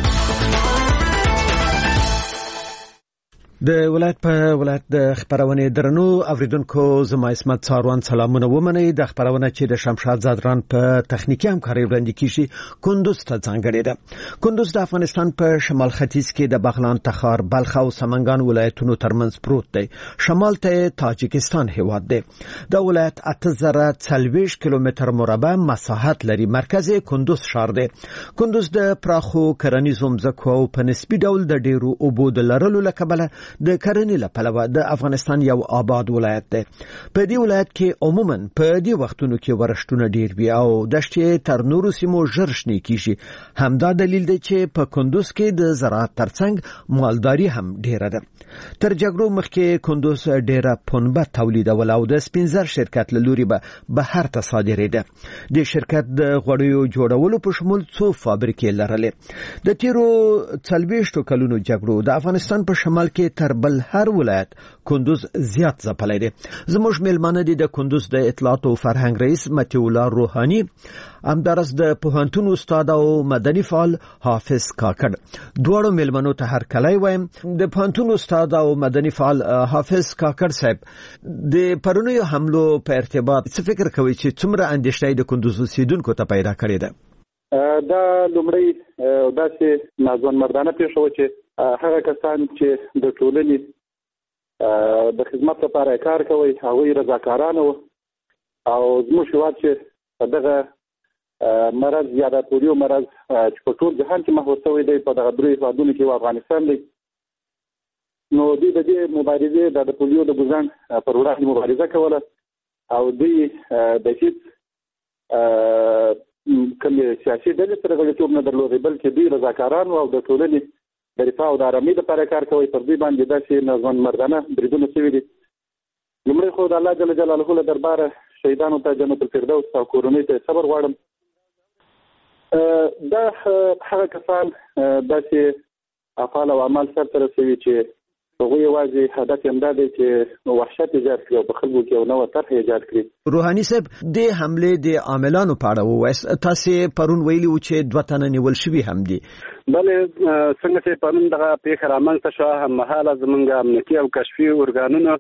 د ولایت په ولایت د خبرونه درنو اوریدونکو زما اسمت څاروان سلامونه ومنئ. د خبرونه چې د شمشاد زادران په تخنیکی همکاري وړاندې کیږي کندوز ته ځانګړې ده. کندوز د افغانستان په شمال ختیځ کې د بغلان، تخار، بلخ او سمنګان ولایتونو ترمنځ پروت دی. شمال ته تاجکستان هیواد دی. د ولایت 8040 کیلومتر مربع مساحت لري. مرکز کندوز ښار دی. کندوز د پراخو کرنیزو ځمکو او په نسبی ډول د ډیرو اوبو د لرلو لپاره د کرنې لپاره د افغانستان یو آباد ولایت دی. په دې ولایت کې عموما په دې وختونو کې ورښتونه ډیر وي او دشتې تر نورو سیمو ژر شنې کیږي. همدا دلیل دی چې په کندوز کې د زراعت ترڅنګ مالداري هم ډیره ده. تر جګړو مخکې کندوز ډیره پنبه تولیدول او د سپینزر شرکت له لوري به بهر ته صادرېده. د شرکت د غوړیو جوړولو په شمول څو فابریکې لرلې. د تیرو 40 کلونو جګړو د افغانستان په شمال کې تر بل هر ولایت کندوز زیات ځپلی دی. زموږ میلمانه دي د کندوز د اطلاعات او فرهنګ رئیس متي الله روحاني، همدارس د پوهنتون استاد او مدني فعال حافظ کاکړ. دواړو میلمنو ته هر کله وایم. د پوهنتون استاد او مدني فعال حافظ کاکړ صاحب، د پرونیو حملو په ارتباط څه فکر کوي چې څومره اندېښنه د کندوز اوسیدونکو ته پیدا کړې ده؟ دا لومړی داسې ناځوان مردانه پیښه وه چې هغه کسان چې د ټولنې د خدمت لپاره کار کوي هغوی رضاکارانه وو او زموږ هېواد چې په دغه مرض یا د پولیو مرض چې په ټول جهان کې محور شوی دی په دغه درې هېوادونو کې افغانستان دی. نو دوی د دې مبارزې د پولیو د ګزن پر وړاندې مبارزه کوله او دوی د هیڅ کوم سیاسي ډلې سره غړیتوب نه درلودی، بلکې دوی رضاکاران او د ټولنې د رفاه او د آرامۍ لپاره کار کوي. پر دوی باندې داسې نظاممردانه بریدونه شوي دي. لومړی خو د الله جل جلاله له درباره شهیدانو ته جنت الفردوس او کورنۍ ته صبر غواړم. دا هغه کسان داسې افعال او اعمال سرته رسوي چې هغوی یوازې هدف یې همدا دی چې وحشت ایجاد کړي او په خلکو کې یو نوې طرح ایجاد کړي. روحاني صاحب د حملې د عاملانو په اړه ووایاست. تاسې پرون ویلي وو چې 2 تنه نیول شوي هم دي. بلې څنګه چې پرون دغه پیښه رامنځته شوه، هممهاله زموږ امنیتي او کشفي ارګانونو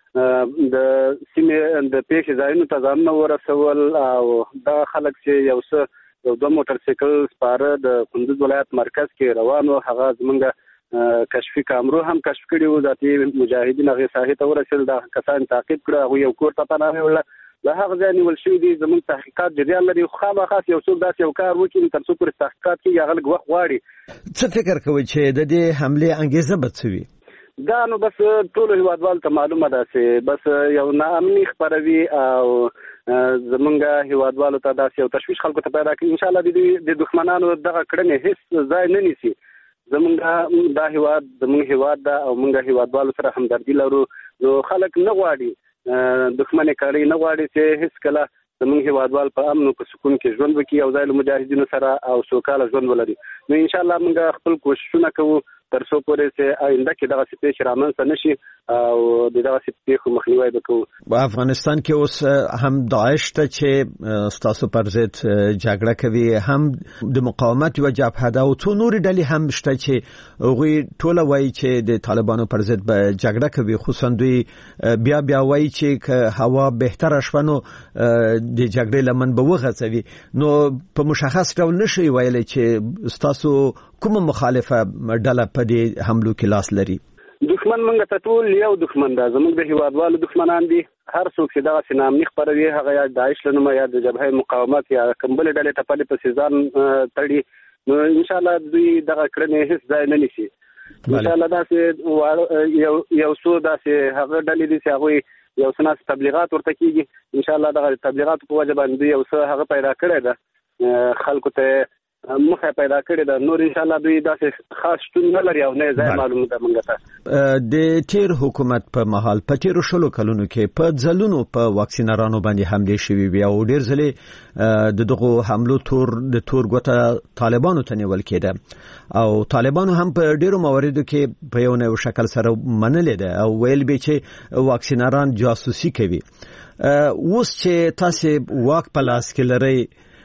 د سیمې د پیښې ځایونو ته ځانونه ورسول او دغه خلک چې یو 2 موټر سایکل سپاره د کندوز ولایت مرکز کې روان وو، هغه زموږ کشفي کامرو هم کشف کړي وو. ذاتي مجاهدین هغې ساحې ته ورسېدل، د کسان تعقیب کړه، هغوی یو کور ته پناه یوړله. له هغه ځایه نیول شوي دي. زموږ تحقیقات جریان لري، خو خامخا یو څوک داسې یو کار وکړي تر څو پورې تحقیقات کېږي هغه لږ وخت غواړي. څه فکر کوئ چې د دې حملې انګېزه به څه وي؟ دا نو بس ټولو هیوادوالو ته معلومه ده چې بس یو ناامني خپروي او زمونږ هیوادوالو ته داسې یو تشویش خلکو ته پیدا کړي. انشاءالله د دښمنانو دغه کړنې هیڅ ځای نه نیسي. زمونږ دا هیواد زمونږ هیواد ده او موږ هیوادوالو سره همدردي لرو. نو خلک نه غواړي دښمني کړي، نه غواړي چې هیڅ کله زمونږ هیوادوال په امن او په سکون کې ژوند وکړي او ځای له مجاهدینو سره او سوکاله ژوند ولري. نو انشاءالله موږ خپل کوششونه کوو تر څو پورې چې آینده کې دغه پیښې رامنځته نشي او دغه پیښو مخنیوی وکړو. په افغانستان کې اوس هم داعش ته چې ستاسو پر ضد جګړه کوي، هم د مقاومت یوه جبهه ده او څو نورې ډلې هم شته چې هغوی ټوله وایي چې د طالبانو پر ضد به جګړه کوي. خصوصا دوی بیا وایي چې که هوا بهتره شوه نو د جګړې لمن به وغځوي. نو په مشخص ډول نشي ویلی چې ستاسو کومه مخالفه ډله په دې حملو کې لاس لري؟ دښمن موږ ته ټول یو دښمن ده، زموږ د هیوادوالو دښمنان دي. هر څوک چې دغسې ناامني خپروي هغه یا داعش له نومه یا د جبهه مقاومت یا کوم بلې ډلې ته پلې پسې ځان تړي. نو انشاءالله دوی دغه کړنې هیڅ ځای نه نیسي. انشاءالله داسې یو څو داسې هغه ډلې دي چې هغوی یو څه ناس تبلیغات ورته کېږي. انشاءالله دغه تبلیغاتو په وجه باندې یو څه هغه پیدا کړی ده، خلکو ته مخه پیدا کړی ده. نور انشاءالله دوی داسې خاص شتون نه لري او نه ځای معلومه ده موږ ته. د تیر حکومت په مهال په تیرو 20 کلونو کې په ځلونو په واکسینرانو باندې حملې شوي وي او ډېر ځلې د دغو حملو د تور ګوته طالبانو ته نیول کېده او طالبانو هم په ډېرو مواردو کې په یو نه یو شکل سره منلې ده او ویل به چې واکسینران جاسوسي کوي. اوس چې تاسې واک په لاس کې لرئ،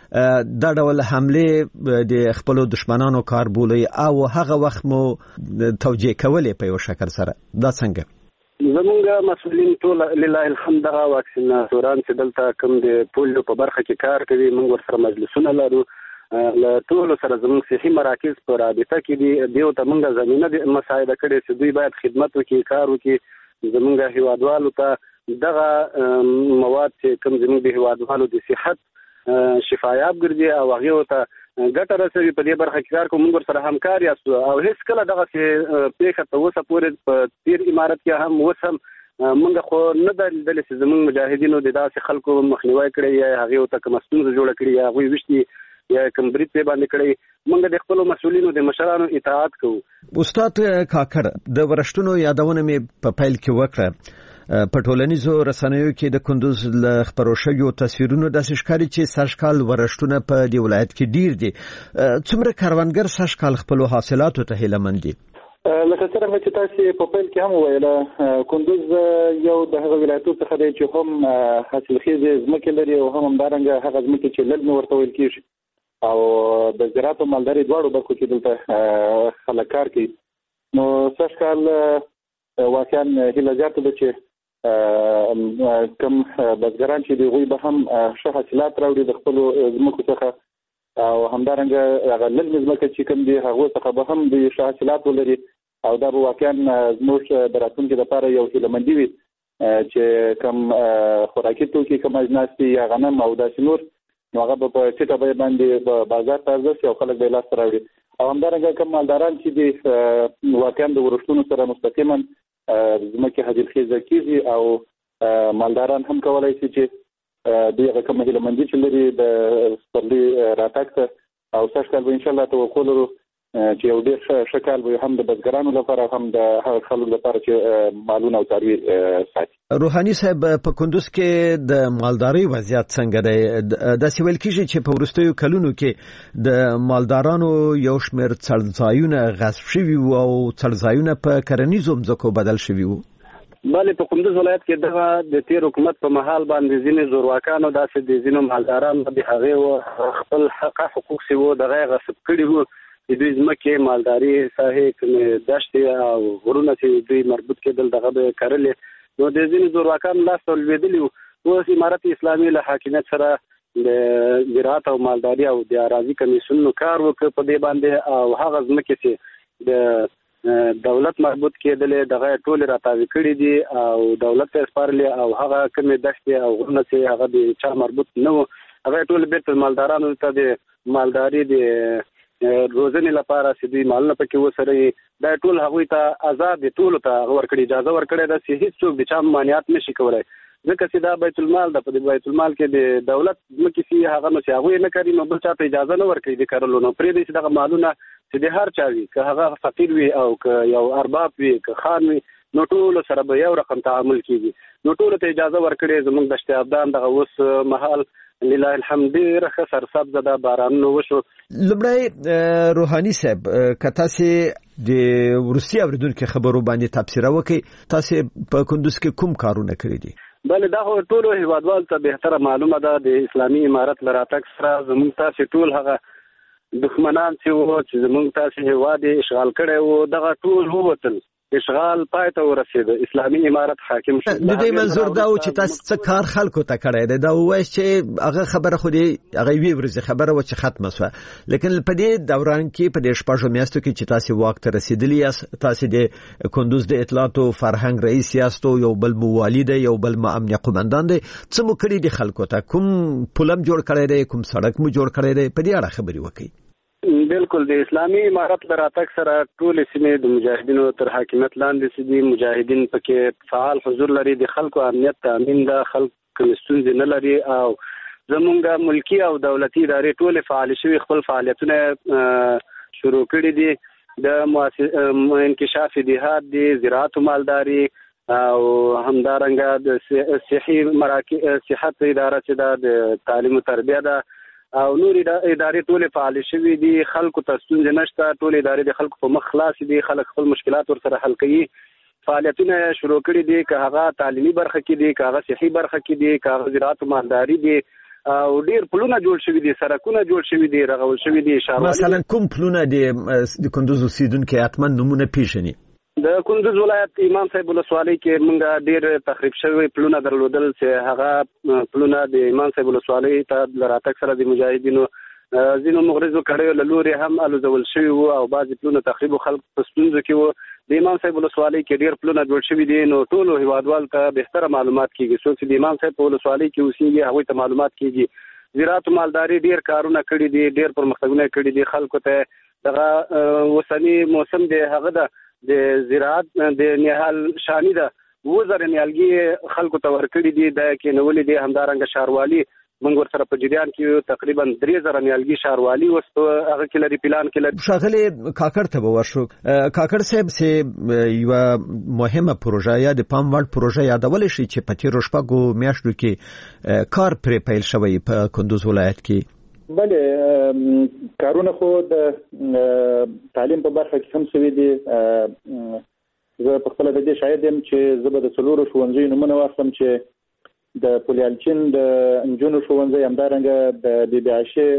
دا ډول حمله د خپل دشمنانو کار بولي او هغه وخت مو توجیه کولې په یو شکل سره، دا څنګه؟ زمونږ مسؤلین ټول لله الحمد دغه واکسیناتوران چې دلته کوم د پولیو په برخه کې کار کوي، موږ ورسره مجلسونه لرو، له ټولو سره زموږ صحي مراکز په رابطه کې دي. دیو ته موږ زمینه مساعده کړې چې دوی باید خدمت وکړي، کار وکړي، زموږ هیوادوالو ته دغه مواد چې کوم زموږ د هیوادوالو د صحت شفایاب ګرځي او هغه ته ګټه رسوي په دې برخه کې کار کوم. موږ سره همکار یاست او هیڅ کله دغه پیښه ته اوسه پورې په تیر امارت کې هم اوس هم موږ خو نه درلدل چې زموږ مجاهدینو د داسې خلکو مخنیوي کړی یا هغه ته کوم ستونزه جوړه کړی یا هغه وشتي یا کوم برید په باندې کړی. موږ د خپل مسؤلینو د مشرانو اطاعت کوو. استاد کاکړ، د ورشتونو یادونه مې په پیل کې وکړه. په ټولنیزو رسنیو کې د کندوز له خبرو شویو تصویرونو داسې ښکاري چې سږکال ورشتونه په دې ولایت کې ډیر دي. څومره کروندګر سږکال خپل حاصلاتو ته هیله مند دي؟ لکه څنګه چې تاسو په پیل کې هم وویل، کندوز یو د هغه ولایتونو څخه دی چې هم حاصلخیزه ځمکې لري او هم همدارنګه هغه ځمکې چې لږ ورته ویل کېږي او د زراعت او مالدارۍ دواړو برخو کې دلته خلک کار کوي. نو سږکال واقعا هیله زیاته ده چې کم بزګران چې دوی به هم ښه حاصلات راوړي د خپل ځمکو څخه او همدارنګه هغه لږ ځمکه چې کوم دي هغه څخه به هم د ښه حاصلات ولري او دا به واقعا زموږ د راتلونکي لپاره یو هیلهمندي وي چې کوم خوراکي توکي کوم اجناس دي یا غنم او داسې نور نو هغه په ټیټه بیه باندې په بازار ته ځي او خلک به لاس راوړي او همدارنګه کوم مالداران چې د واقعا د ورښتونو سره مستقیما ځمکې حاصلخیزه کیږي او مالداران هم کولای شي چې دغه کوم هیلمندي چې لري د سپرلي راتګ ته او سږ کال به ان شاء الله توقع لرو چې یو ډېر ښه کال به هم د بزګرانو لپاره هم د هغه خلکو لپاره چې مالونه او څاروي ساتي. روحاني صاحب په کندوز کې د مالدارۍ وضعیت څنګه دی؟ داسې ویل کېږي چې په وروستیو کلونو کې د مالدارانو یو شمېر څړځایونه غصب شوي وو او څړځایونه په کرنیزو مځکو بدل شوي وو. بله په کندوز ولایت کې دغه د تیر حکومت په محل باندې ځینې زورواکانو داسې د ځینو مالدارانو د هغې خپل حقوق چې وو دغه غصب کړي وو. د دوی ځمکې مالداري ساحې کومې دښتې او غرونه چې دوی مربوط کېدل دغه به کرلې نو د ځینې زورواکانو لاس ته لوېدلي وو. اوس امارت اسلامي له حاکمیت سره د زراعت او مالداري او د اراضي کمیسیونونو کار وکړ په دې باندې او هغه ځمکې چې د دولت مربوط کېدلې دغه ټولې راتاوي کړي دي او دولت ته سپارلې او هغه کومې دښتې او غرونه چې هغه د چا مربوط نه وو هغه ټولې بیرته مالدارانو ته د مالداري د روزنې لپاره چې دوی مالونه پکې وسره دا ټول هغوی ته آزاد دي ټولو ته ورکړي اجازه ورکړې ده چې هیڅوک د چا مانعات نشي کولی ځکه چې دا بیت المال ده. په بیت المال کې د دولت ځمکې چې هغه نو چې هغوی نه کوي نو بل چا ته اجازه نه ورکوي د کرلو نو پرېږدي چې دغه مالونه چې د هر چا وي که هغه فقیر وي او که یو ارباب وي که خان وي نو ټولو سره به یو رقم تعامل کېږي نو ټولو ته اجازه ورکړې. زموږ دشت ابدان دغه اوس مهال لله الحمد ډېره ښه سرسبزه ده بارانونه وشو. لومړی روحاني صاحب که تاسې د وروستي اورېدونکو خبرو باندې تبصره وکړئ تاسې په کندوز کې کوم کارونه کړي دي؟ بله دا خو ټولو هیوادوالو ته بهتره معلومه ده د اسلامي امارت له راتګ سره زموږ تاسې ټول هغه دښمنان چې وو چې زموږ تاسې هیواد یې اشغال کړی وو دغه ټول ووتل اشغال پای ته ورسېده اسلامي امارت حاکم شو. د دې منظور دا و چې تاسو څه کار خلکو ته کړی دی دا وایي چې هغه خبره خو دې هغه یوې ورځې خبره وه چې ختمه شوه لیکن په دې دوران کې په دې شپږو میاشتو کې چې تاسې واک ته رسېدلي یاست تاسې د کندوز د اطلاعاتو فرهنګ رئیس یاستو یو بل مو والي دی یو بل مو امنیه قومندان دی څه مو کړي دي خلکو ته کوم پلم جوړ کړی دی کوم سړک مو جوړ کړی دی په دې اړه خبرې وکړئ. بالکل د اسلامي امارت له راتګ سره ټولې سیمې د مجاهدینو تر حاکمیت لاندې دي. مجاهدین پکې فعال حضور لري د خلکو امنیت تامین ده خلک کوم ستونزې نه لري او زمونږ ملکی او دولتي ادارې ټولې فعال شوي خپل فعالیتونه شروع کړي دي د انکشاف دیهات دي زراعت و مالداري او همدارنګه د صحي مراکز صحت اداره چې ده د تعلیم و تربیه ده او نور ادارې ټولې فعال شوي دي خلکو ته ستونزې نشته ټولې ادارې د خلکو په مخ خلاص دي خلک خپل مشکلات ورسره حل کوي فعالیتونه شروع کړي دي که هغه تعلیمي برخه کې دي که هغه صحي برخه کې دي که هغه زراعت و مالداري دي او ډیر پلونه جوړ شوي دي سړکونه جوړ شوي دي رغول شوي دي. مثلا کوم پلونه د کندوز اوسیدونکو حتما نمونه پیژني؟ د کندوز ولایت امام صاحب ولسوالۍ کې موږ ډیر تخریب شوي پلونه درلودل چې هغه پلونه د امام صاحب ولسوالۍ ته د راتګ سره د مجاهدینو ځینو مغرضو کړیو له لورې هم الوزول شوي وو او بعضې پلونه تخریب خلک په ستونزو کې وو. د امام صاحب ولسوالۍ کې ډیر پلونه جوړ شوي دي نو ټولو هیوادوالو ته بهتره معلومات کېږي څوک چې د امام صاحب په ولسوالۍ کې اوسېږي هغوی ته معلومات کېږي. زراعت و مالداري ډیر کارونه کړي دي ډیر پرمختګونه کړي دي خلکو ته دغه اوسني موسم دی هغه ده د زراعت د نهال شانی ده 2000 نیالګي خلکو ته ورکړي دي د کېنولې دي همدارنګه شاروالي موږ ورسره په جریان کې تقریبا 3000 نیالګي شاروالي وسو هغه کې لري پلان کې لري. شاغلي کاکړ ته ورشو کاکړ صاحب سه یو مهمه پروژه یا د پام وړ پروژه یادول شي چې په تیر شپږو میاشتو کې کار پرې پیل شوی په کندوز ولایت کې. بله کارونه خو د تعلیم په برخه کې هم شوي دي. زه په خپله د دې شاهد یم چې زه به د څلورو ښوونځیو نومونه واخلم چې د پولیالچین د نجونو ښوونځی همدارنګه د بي بي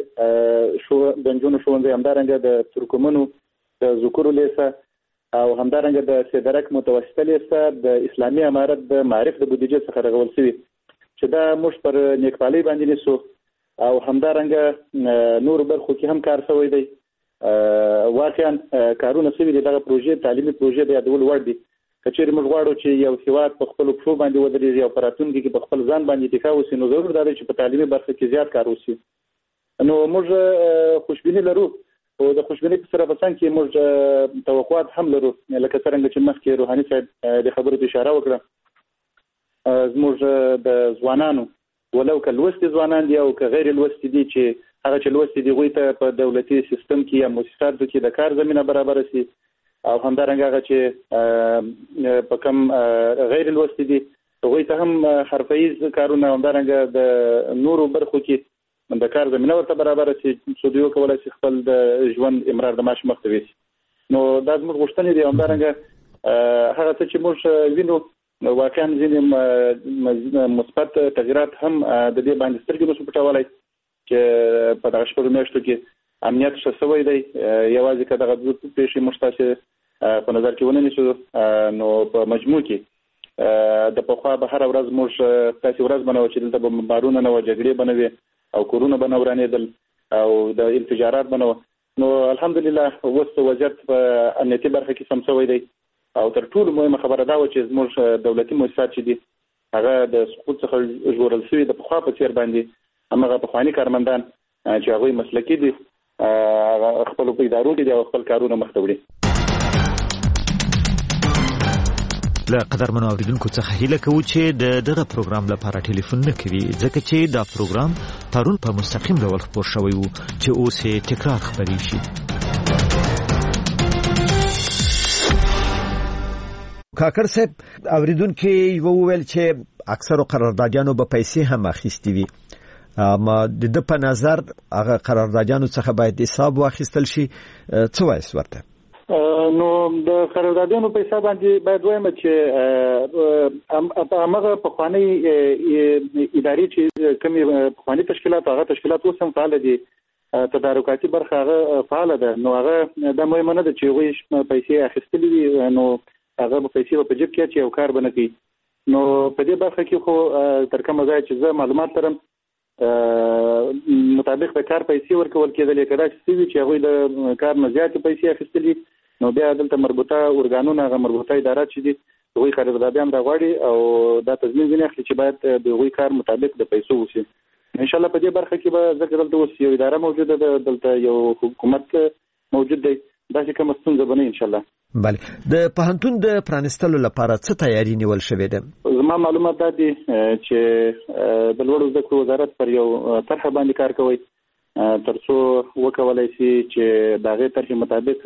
عایشې د نجونو ښوونځی همدارنګه د ترکمنو د ذکورو لیسه او همدارنګه د سیدرک متوسطه لیسه د اسلامي امارت د معارف د بودیجې څخه رغول شوي چې دا موږ پر نیکپالۍ باندې نیسو او همدارنګه نور برخو کې هم کار شوی دی. واقعا کارونه شوي دي دغه پروژې تعلیمي پروژې د یادول وړ دي. که چېرې موږ غواړو چې یو هېواد په خپلو پښو باندې ودرېږي او په راتلونکي کې په خپل ځان باندې دفاع وشي نو ضرور دا دی چې په تعلیمي برخه کې زیات کار وشي نو موږ خوشبیني لرو او د خوشبیني په سره بسان کې موږ توقعات هم لرو لکه څنګه چې مخکې روحاني صاحب د خبرو اشاره وکړه زموږ د ځوانانو ولو که لوستي ځوانان دي او که غیر لوستي دي چې هغه چې لوستي دي هغوی ته په دولتي سیستم کې یا مؤسساتو کې د کار زمینه برابر شي او همدارنګه هغه چې په کم غیر لوستي دي هغوی ته هم حرفیز کارونه همدارنګه د نورو برخو کې د کار زمینه ورته برابر شي چې دوی وکولای شي خپل د ژوند امرار د معاش مخ ته ویسي. نو دا زموږ غوښتنې دي همدارنګه هغه څه چې موږ وینو واقعا ځینې مثبت تغیرات هم د دې باندې سترګې نشو پټولی چې په دغه شپږو میاشتو کې امنیت ښه شوی دی. یوازې که دغه پیښې موږ تاسې په نظر کې ونه نیسو نو په مجموع کې د پخوا به هره ورځ موږ تاسې ورځ به نه وه چې دلته به بمبارونه نه وه، جګړې به نه وې او کورونه به نه ورانېدل او د انفجارات به نه وه. نو الحمدلله اوس وضعیت په امنیتي برخه کې سم شوی دی او تر ټولو مهمه خبره دا وه چې زموږ دولتي مؤسسات چې دي هغه د سقوط څخه ژغورل شوي د پخوا په څېر باندې همغه پخواني کارمندان چې هغوی مسلکي دي خپلو په ادارو کې دي او خپل کارونه مخته وړي. له قدرمنو اوریدونکو څخه هیله کوو چې د دغه پروګرام لپاره ټلیفون نه کوي ځکه چې دا پروګرام پرون په مستقیم ډول خپور شوی و چې اوس یې تکرار خپرې شي. کاکړ صاحب اوریدونکو وویل چې اکثرو قراردادیانو به پیسې هم اخیستې وي، اما د په نظر هغه قراردادیانو څخه باید حساب واخیستل شي. څه وایي ورته؟ نو د قراردادیانو په حساب باندې باید وایم چې هغه پخوانی اداري چې کومې پخوانی تشکیلات هغه تشکیلات اوس هم فعال دي، تدارکاتي برخه هغه فعال ده. نو هغه د مهمه نه ده چې هغوی پیسې اخیستلې وي نو هغه به پیسې په جیب کې چې یو کار به نه کوي. نو په دې برخه کې خو تر کومه ځایه چې زه معلومات لرم مطابق د کار پیسې ورکول کېدلې، که داسې وي چې هغوی د کار نه زیاتې پیسې اخیستلې نو بیا دلته مربوطه ارګانونه هغه مربوطه ادارات چې دي هغوی قراردادیان راغواړي او دا تضمین ځینې اخلي چې باید د هغوی کار مطابق د پیسو وشي. انشاءالله په دې برخه کې به ځکه دلته اوس یو اداره موجوده ده، دلته یو حکومت موجود دی، داسې کومه ستونزه به نه انشاءالله. بله، د پوهنتون د پرانیستلو لپاره څه تیاری نیول شوې ده؟ زما معلومات دا دي چې د لوړو زده کړو وزارت پر یو طرحه باندې کار کوي تر څو وکولای شي چې د هغې طرحې مطابق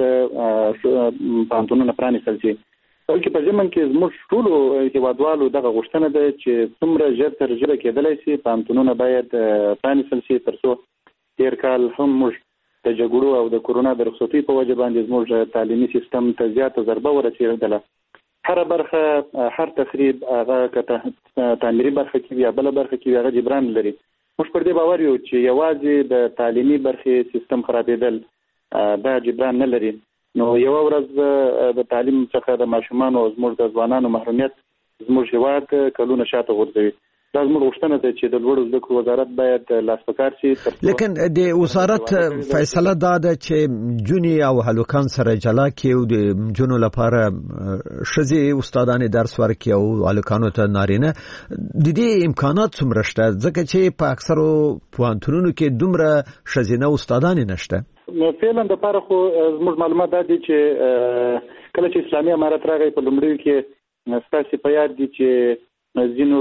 پوهنتونونه پرانیستل شي. بلکې په ضمن کې زموږ ټولو هېوادوالو دغه غوښتنه ده چې څومره ژر تر ژره کېدلی شي پوهنتونونه باید پرانیستل شي تر څو تېر کال هم موږ د جګړو او د کورونا د رخصتۍ په وجه باندې زموږ تعلیمي سیستم ته زیاته ضربه ورسېدله. هره برخه هر تخریب هغه که تعمیري برخه کې وي یا بله برخه کې وي هغه جبران لري. موږ پر دې باور یو چې یوازې د تعلیمي برخې سیستم خرابېدل دا جبران نه لري. نو یوه ورځ د تعلیم څخه د ماشومانو او زموږ د ځوانانو محرومیت زموږ هېواد کلونه شاته غورځوي. دا زموږ غوښتنه ده چې د لوړو زده کړو وزارت باید لاس په کار شي. لیکن د وزارت فیصله دا ده چې جونی او هلوکان سره جلا کړي او د جنو لپاره ښځې استادانې درس ورکړي او هلوکانو ته نارینه. د دې امکانات څومره شته ځکه چې په اکثرو پوهنتونونو کې دومره ښځینه استادانې نشته؟ فعلا د پاره خو زموږ معلومات دا دي چې کله چې اسلامي امارت راغی په لومړیو کې ستاسې په یاد دي چې ځینو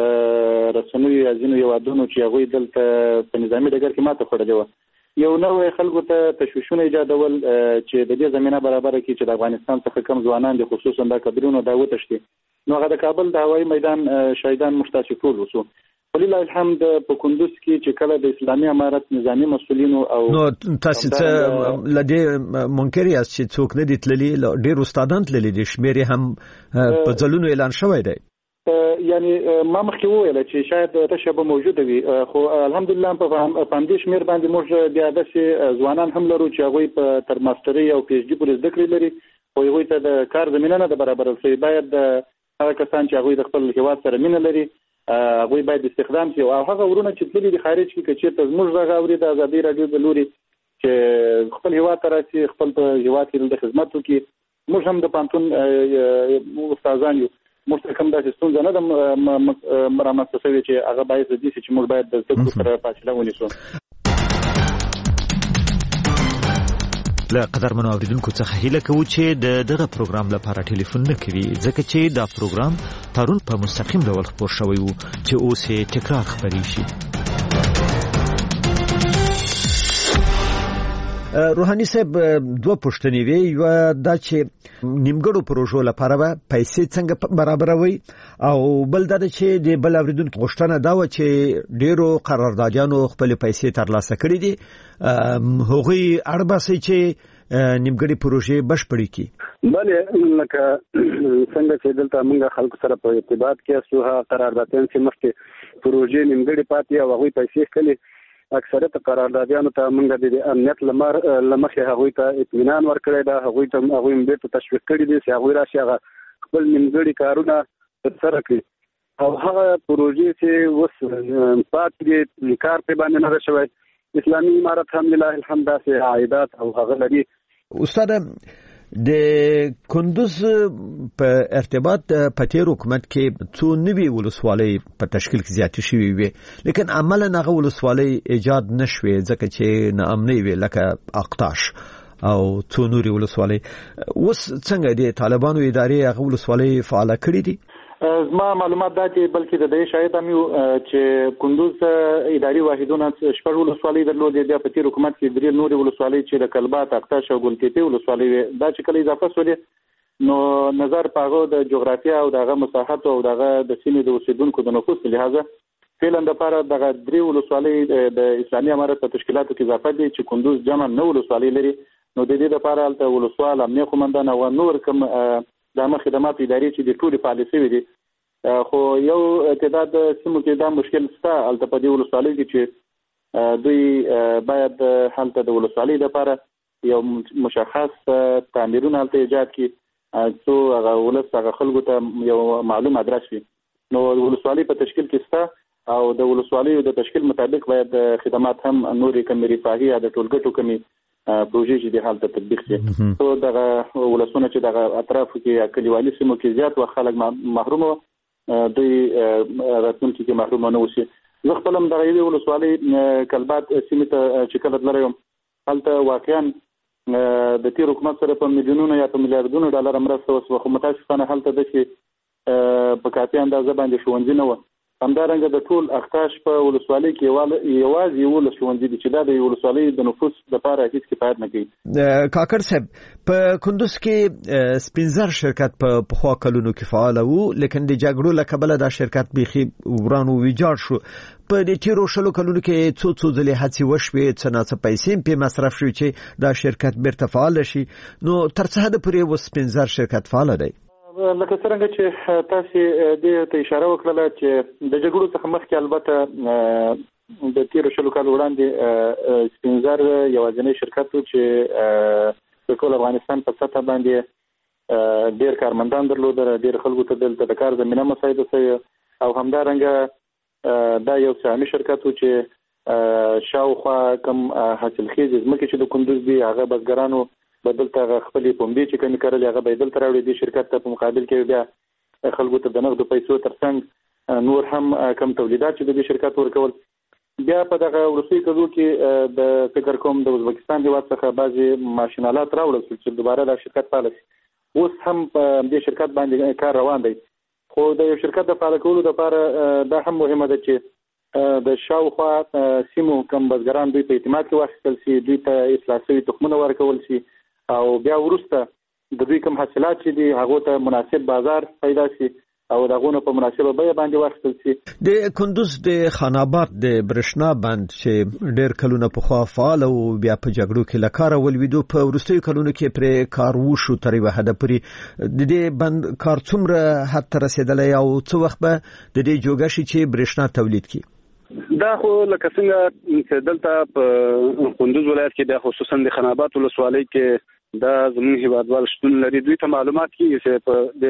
رسنیو یا ځینو هېوادونو چې هغوی دلته په نظامي ډګر کې ماته خوړلې وه، یو نوی خلکو ته تشویشونه ایجادول چې د دې زمینه برابره کړي چې د افغانستان څخه کم ځوانان دي خصوصا دا کډرونو دا وتښتي. نو هغه د کابل د هوایي میدان شهیدان موږ تاسې ټول وسو. ولله الحمد په کندوز کې چې کله د اسلامي امارت نظامي مسؤلینو او نو تاسې څه له دې منکر یاست چې څوک نه دي تللي؟ ډېر استادان تللي دي، شمېر یې هم په ځلونو اعلان شوی دی. یعنی ما مخکې وویله چې شاید تشه به موجوده وي، خو الحمدلله په همدې شمېر باندې موږ بیا داسې ځوانان هم لرو چې هغوی په تر ماسټرۍ او پی ایچ ډي پورې زده کړې لري خو هغوی ته د کار زمینه نه ده برابره شوې. باید هغه کسان چې هغوی د خپل هېواد سره مینه لري هغوی باید استخدام شي او هغه ورونه چې تللي دي خارج کې که چېرته زموږ غږ اوري د ازادۍ راډیو د لوري چې خپل هېواد ته راشي، خپل په هېواد کې دلته خدمت وکړي. موږ هم د پوهنتون استادان یو، موږ ته کوم داسې ستونزه نه ده رامنځته شوې چې هغه باعث دي چې موږ باید د زده کړو سره فاصله ونیسو. له قدرمنو اوریدونکو څخه هیله کوو چې دغه پروګرام لپاره ټلیفون نه کوي ځکه چې دا پروګرام پرون په مستقیم ډول خبر شوی وو چې اوس یې تکرار خبري شي. روحاني صاحب دوه پوښتنې وي، یو دا چې نیمګړو پروژو لپاره به پیسې څنګه برابروي او بل دا چې د بل اوریدونکو غوښتنه دا و چې ډیرو قراردادیانو خپل پیسې ترلاسه کړې دي، هغوی اړباسي چې نیمګړي پروژې بشپړې کړي. بله لکه څنګه چې دلته موږ خلکو سره په ارتباط کې اسوه قراردادیان چې مخکې پروژې نیمګړي پاتې او هغوی پیسې کړي، اکثریت قراردادیانو ته موږ د امنیت لمخې هغوی ته اطمینان ورکړی دا، هغوی بیرته تشویق کړي دي چې هغوی راشي هغه خپل نیمګړي کارونه ترسره کړي او هغه پروژې چې اوس پاتې دي کار پرې باندې نه ده شوی. اسلامي امارت هم لله الحمد داسې عایدات او هغه لري. استاد د کندوز په ارتباط په تیر حکومت کې څو نوي ولسوالۍ په تشکیل کې زیاتې شوې وي، لیکن عملاً هغه ولسوالۍ ایجاد نشوي ځکه چې ناامنۍ وي لکه اقتاش او څو نوري ولسوالۍ. اوس څنګه د طالبانو ادارې هغه ولسوالۍ فعاله کړې دي؟ زما معلومات دا چې بلکې د دې شاید هم چې کندوز اداري واحدونه شپږ ولسوالۍ درلودې، بیا په تیر حکومت کې درې نورې ولسوالۍ چې د کلبات، اقتاش او ګلتیپې ولسوالۍ دا چې کله اضافه شولې نو نظر په هغه د جغرافیا او دغه مساحت او دغه د سیمې د اوسیدونکو د نفوس لحاظه فعلا د لپاره دغه درې ولسوالۍ د اسلامي امارت په تشکیلاتو کې اضافه دي چې کندوز جمع 9 ولسوالۍ لري. نو د دې لپاره البته ولسوال امنیه قومندان او نور کوم د خدمات اداري چې د ټولي پالیسي وي دي، خو یو تعداد سیمو کې دا مشکل شته البته په دې ولسوالۍ کې چې دوی باید هلته د ولسوالۍ لپاره یو مشخص تعمیرونه هلته ایجاد کړي څو هغه ولس هغه خلکو ته یو معلوم ادرس وي. نو ولسوالۍ په تشکیل کې شته او د ولسوالۍ د تشکیل مطابق باید خدمات هم نورې کمې رفاهي یا د ټولګټو کمې پروژې چې د حالت تطبیق شي. نو دغه ولسونه چې دغه اطرافو کې کلیوالي سیمو کې زیات وخت خلک محروم دوی راتلونکي کې محروم نه وشي. زه خپل هم دغه یوې ولسوالۍ کلبات سیمې ته چې کله تللی یم هلته واقعا د تیر حکومت سره په میلیونونو یا په میلیاردونو ډالر مرسته وشوه، خو متاسفانه هلته د چې په کافي اندازه باندې ښوونځي نه وه. همدارنګه د ټول اقتاش په ولسوالۍ کې یوازې 11 ښوونځي دي چې دا د ولسوالۍ د نفوس لپاره هیڅ کفایت نه کوي. کاکړ صاحب په کندوز کې سپینزر شرکت په پخوا کلونو کې فعال وو، لیکن د جګړو له کبله دا شرکت بیخي ورانو ویجاړ شو. په دې تیرو شلو کلونو کې څو ځلې هڅې وشوې، څه ناڅه پیسې په مصرف شوې چې دا شرکت بیرته فعال شي. نو تر څه حد پورې و سپینزر شرکت فعال دی؟ لکه څنګه چې تاسو دې ته اشاره وکړه چې د جګړو څخه مخکې البته د تیر شلو کال وړاندې سپینزر یوازینی شرکت و چې په ټول افغانستان په سطح باندې ډېر کارمندان درلودل، ډېر خلکو ته دلته د کار زمینه مساعده شوې او همدارنګه دا یو سهامي شرکت و چې شاوخوا کم حاصلخیزې ځمکې چې د کندوز دي هغه بزګرانو بدلته خپل پومبې چې کمی کړل هغه بدلته راوړي دي شرکت ته په مقابل کې بیا خلکو ته د نقدو پیسو ترڅنګ نور هم کم تولیدات چې د دې شرکت ورکول. بیا په دغه وروستي کلو کې د فکر کوم د ازبکستان هیواد څخه بعضي ماشینالات راوړل چې دوباره د شرکت فعال شي. اوس هم په دې شرکت باندې کار روان دی، خو د یو شرکت د فعال کولو لپاره دا هم مهمه ده چې د شاوخوا سیمو کم بزګران دوی په اعتماد کې واخیستل شي، دوی ته اصلاح شوي تخمونه ورکول شي او بیا وروسته د دوی کوم حاصلات چې دي هغه ته مناسب بازار پیدا شي او دغه په مناسبه بیه باندې واخیستل شي. د کندوز د خان آباد د برښنا بند چې ډېر کلونه پخوا فعال او بیا په جګړو کې لکاره ولویدو، په وروستیو کلونو کې پرې کار وشو تر یوه حده پورې. د دې بند کار څومره حد ته رسېدلی او څه وخت به د دې جوګه شي چې برښنا تولید کړي؟ دا خو لکه څنګه چې دلته په کندوز ولایت کې د خصوصا د خان آباد ولسوالۍ کې دا زموږ هیوادوال شتون لري، دوی ته معلومات کیږي چې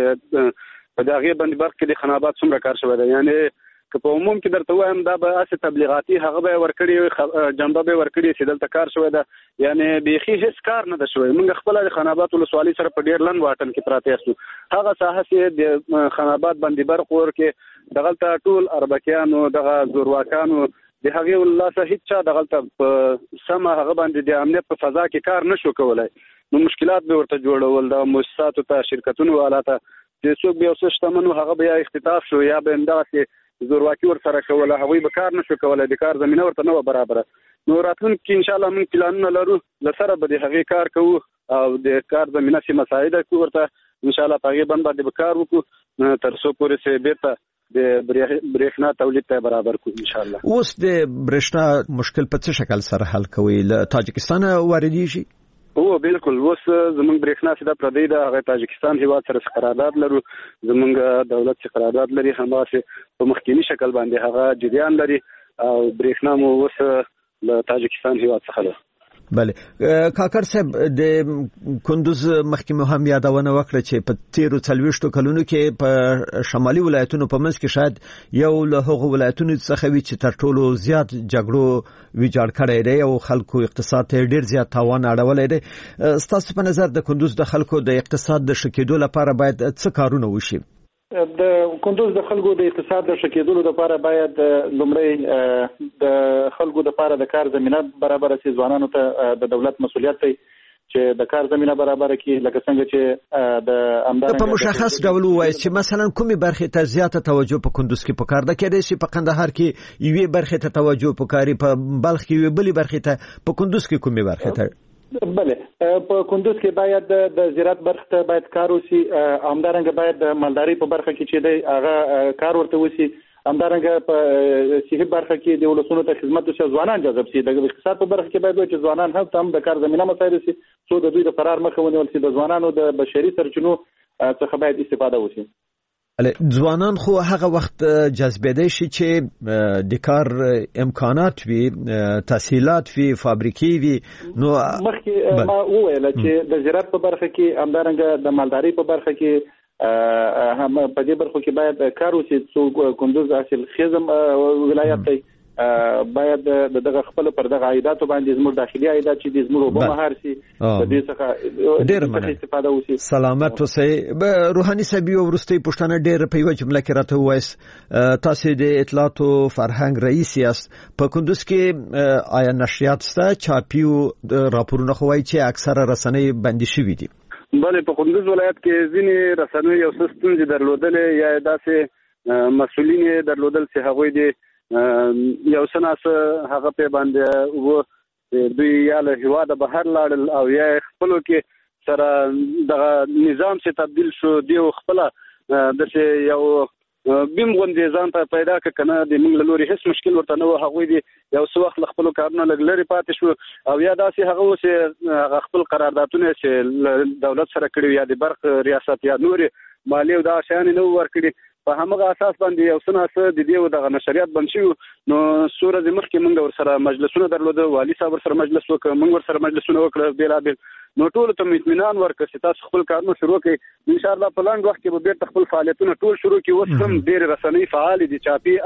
په دغه باندې برخه کې د خان آباد څومره کار شوی دی. یعنی که په عموم کې درته وایم دا به اسه تبلیغاتي هغه به ورکړي جنبه به ورکړي چې دلته کار شوی دی، یعنی بیخي هیڅ کار نه ده شوی. موږ خپل د خان آباد ولسوالۍ سره په ډیر لن واټن کې پراته یو هغه ساحه چې د خان آباد باندې برخ ورکه دغلته ټول اربکیانو دغه زورواکانو د هغه ولاسه هیڅ چا دغلته په سم هغه باندې د امنیت په فضا کې کار نشو کولای نو مشکلات به ورته جوړول د مؤسساتو ته شرکتونو والاته چې څوک به اوس شتمنو هغه به اختطاف شو یا به انداسه زورواکي ور سره کوله هغه به کار نشو کولای د کار زمينه ورته نه برابر نو راتلونکي ان شاء الله موږ پلانونه لرو لسره به د هغه کار کوو او د کار زمينه سي مساعده کوو ورته ان شاء الله په غیبن باندې به کار وکړو تر څو پورې سه بیرته د برېښنا تولید ته برابر کو ان شاء الله. اوس د برېښنا مشکل په څه شکل سره حل کوي؟ له تاجکستان واردېږي؟ او بالکل اوس زمونږ برېښنا سیده پردی ده هغه تاجکستان هیواد سره قرارداد لرو زمونږ دولت سره قرارداد لري همداسې په مخکینی شکل باندې هغه جریان لري او برېښنا مو اوس له تاجکستان هیواد څخه ده. بله کاکر صاحب د کندوز مخکې هم یادونه وکړه چې په 13 کلونو کې په شمالي ولایتونو په منځ کې شاید یو له هغو ولایتونو څخه وي چې تر ټولو زیات جګړو ویجاړ کړی دی او خلکو اقتصاد ته ډیر زیات تاوان اړولی دی. ستاسو په نظر د کندوز د خلکو د اقتصاد د ښه کېدو لپاره باید څه کارونه وشي؟ د کندوز د خلکو د اقتصاد د ښه کېدو لپاره باید لومړی د خلکو لپاره د کار زمينه برابر شي ځوانانو ته د دولت مسؤلیت دی چې د کار زمينه برابر کړي لکه څنګه چې د امدارنګ په مشخص ډول وایي چې مثلا کومې برخې ته زیاته توجه په کندوز کې پکار ده کېدای شي په قندهار کې یوې برخې ته توجه پکاري په بلخ کې یوې بلې برخې ته په کندوز کې کومې برخې ته بله په کندوز کې باید د زراعت برخه ته باید کار وشي همدارنګه باید د مالداري په برخه کې چې دی هغه کار ورته وشي همدارنګه په صحي برخه کې د ولسونو ته خدمت وشي ځوانان جذب شي د اقتصاد په برخه کې باید چې ځوانان هم د کار زمينه مساعد شي څو د دوی د فرار مخه ونیول شي د ځوانانو د بشري سرچینو څخه باید استفاده وشي. ځوانان خو هغه وخت جذبېدای شي چې د کار امکانات وي تحصیلات وي فابریکې وي نو مخکې ما وویل چې د زراعت په برخه کې همدارنګه د مالداري په برخه کې هم په دې برخو کې باید کار وشي څو کندوز حاصل خیزم ولایت دی باید دغه خپل پر دغه عایداتو باندې زموږ داخلي عایدات چې د زموږ وبو مهار سي د دې څخه ډېر استفاده وشي. سلامت اوسئ. روحاني صاحب یو ورستي پښتنه ډېر په یو جمله کې راته وایي تاسو د اطلاعات او فرهنګ رئیس یاست په کندوز کې آیا نشریات ستا چاپیو راپورونه خوای چې اکثره رسنۍ بندي شوې دي؟ بله په کندوز ولایت کې ځینې رسنۍ یو څه ستونزې درلودلې یا داسې مسؤلین درلودل چې هغوی د یو سناس هغه په باندې و دوی یا له هواده بهر لاړل او یا خپلو کې سره دغه نظام څخه تبدیل شو دی خپل د یو بیم غونډې ځان ته پیدا کنه د موږ لوري هیڅ مشکل ورته نه و هغوی دی یو څه وخت خپل کارونه لګلري پاتې شو او یا داسې هغه اوس خپل قراردادونه چې دولت سره کړی یا د برق ریاست یا نور مالی او دا شان نه ورکړي په همغه اساس باندې یو سناسه د دې دغه نشریات بنشي نو سوره د مخکې موږ ور سره مجلسونه درلوده والی صاحب سره مجلس وکړ موږ ور سره مجلسونه وکړ بیلابل نو ټول ته اطمینان ورکړ چې تاسو خپل کارونه شروع کړئ ان شاء الله په لاندې وخت کې به بیرته خپل فعالیتونه ټول شروع کړي اوس هم ډېر رسنۍ فعال دي چاپی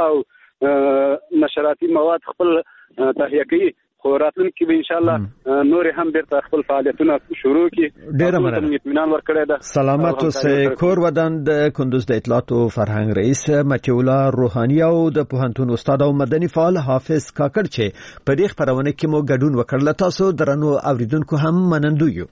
او نشراتي مواد خپل تهیه کوي خو راتلونکي به ان شاء الله نور هم بیرته خپل فعالیتونه شروع کړي ډېر مننه اطمینان ورکړی ده. سلامت اوسئ. کور ودان د کندوز د اطلاعات او فرهنګ رئیس متیولا روحاني او د پوهنتون استاد او مدني فعال حافظ کاکړ چې په دې خبرونه کې مو ګډون وکړل تاسو درنو اوریدونکو هم منندو یو.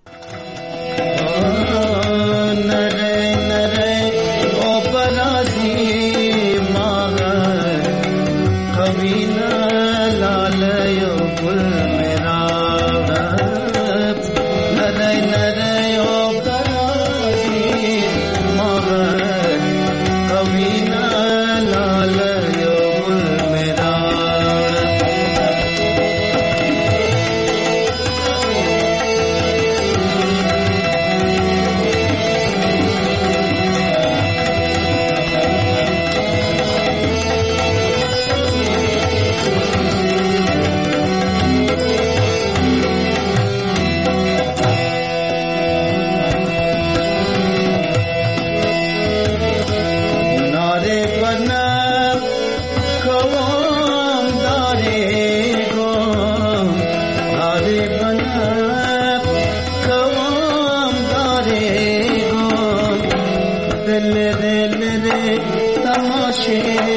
तमाशे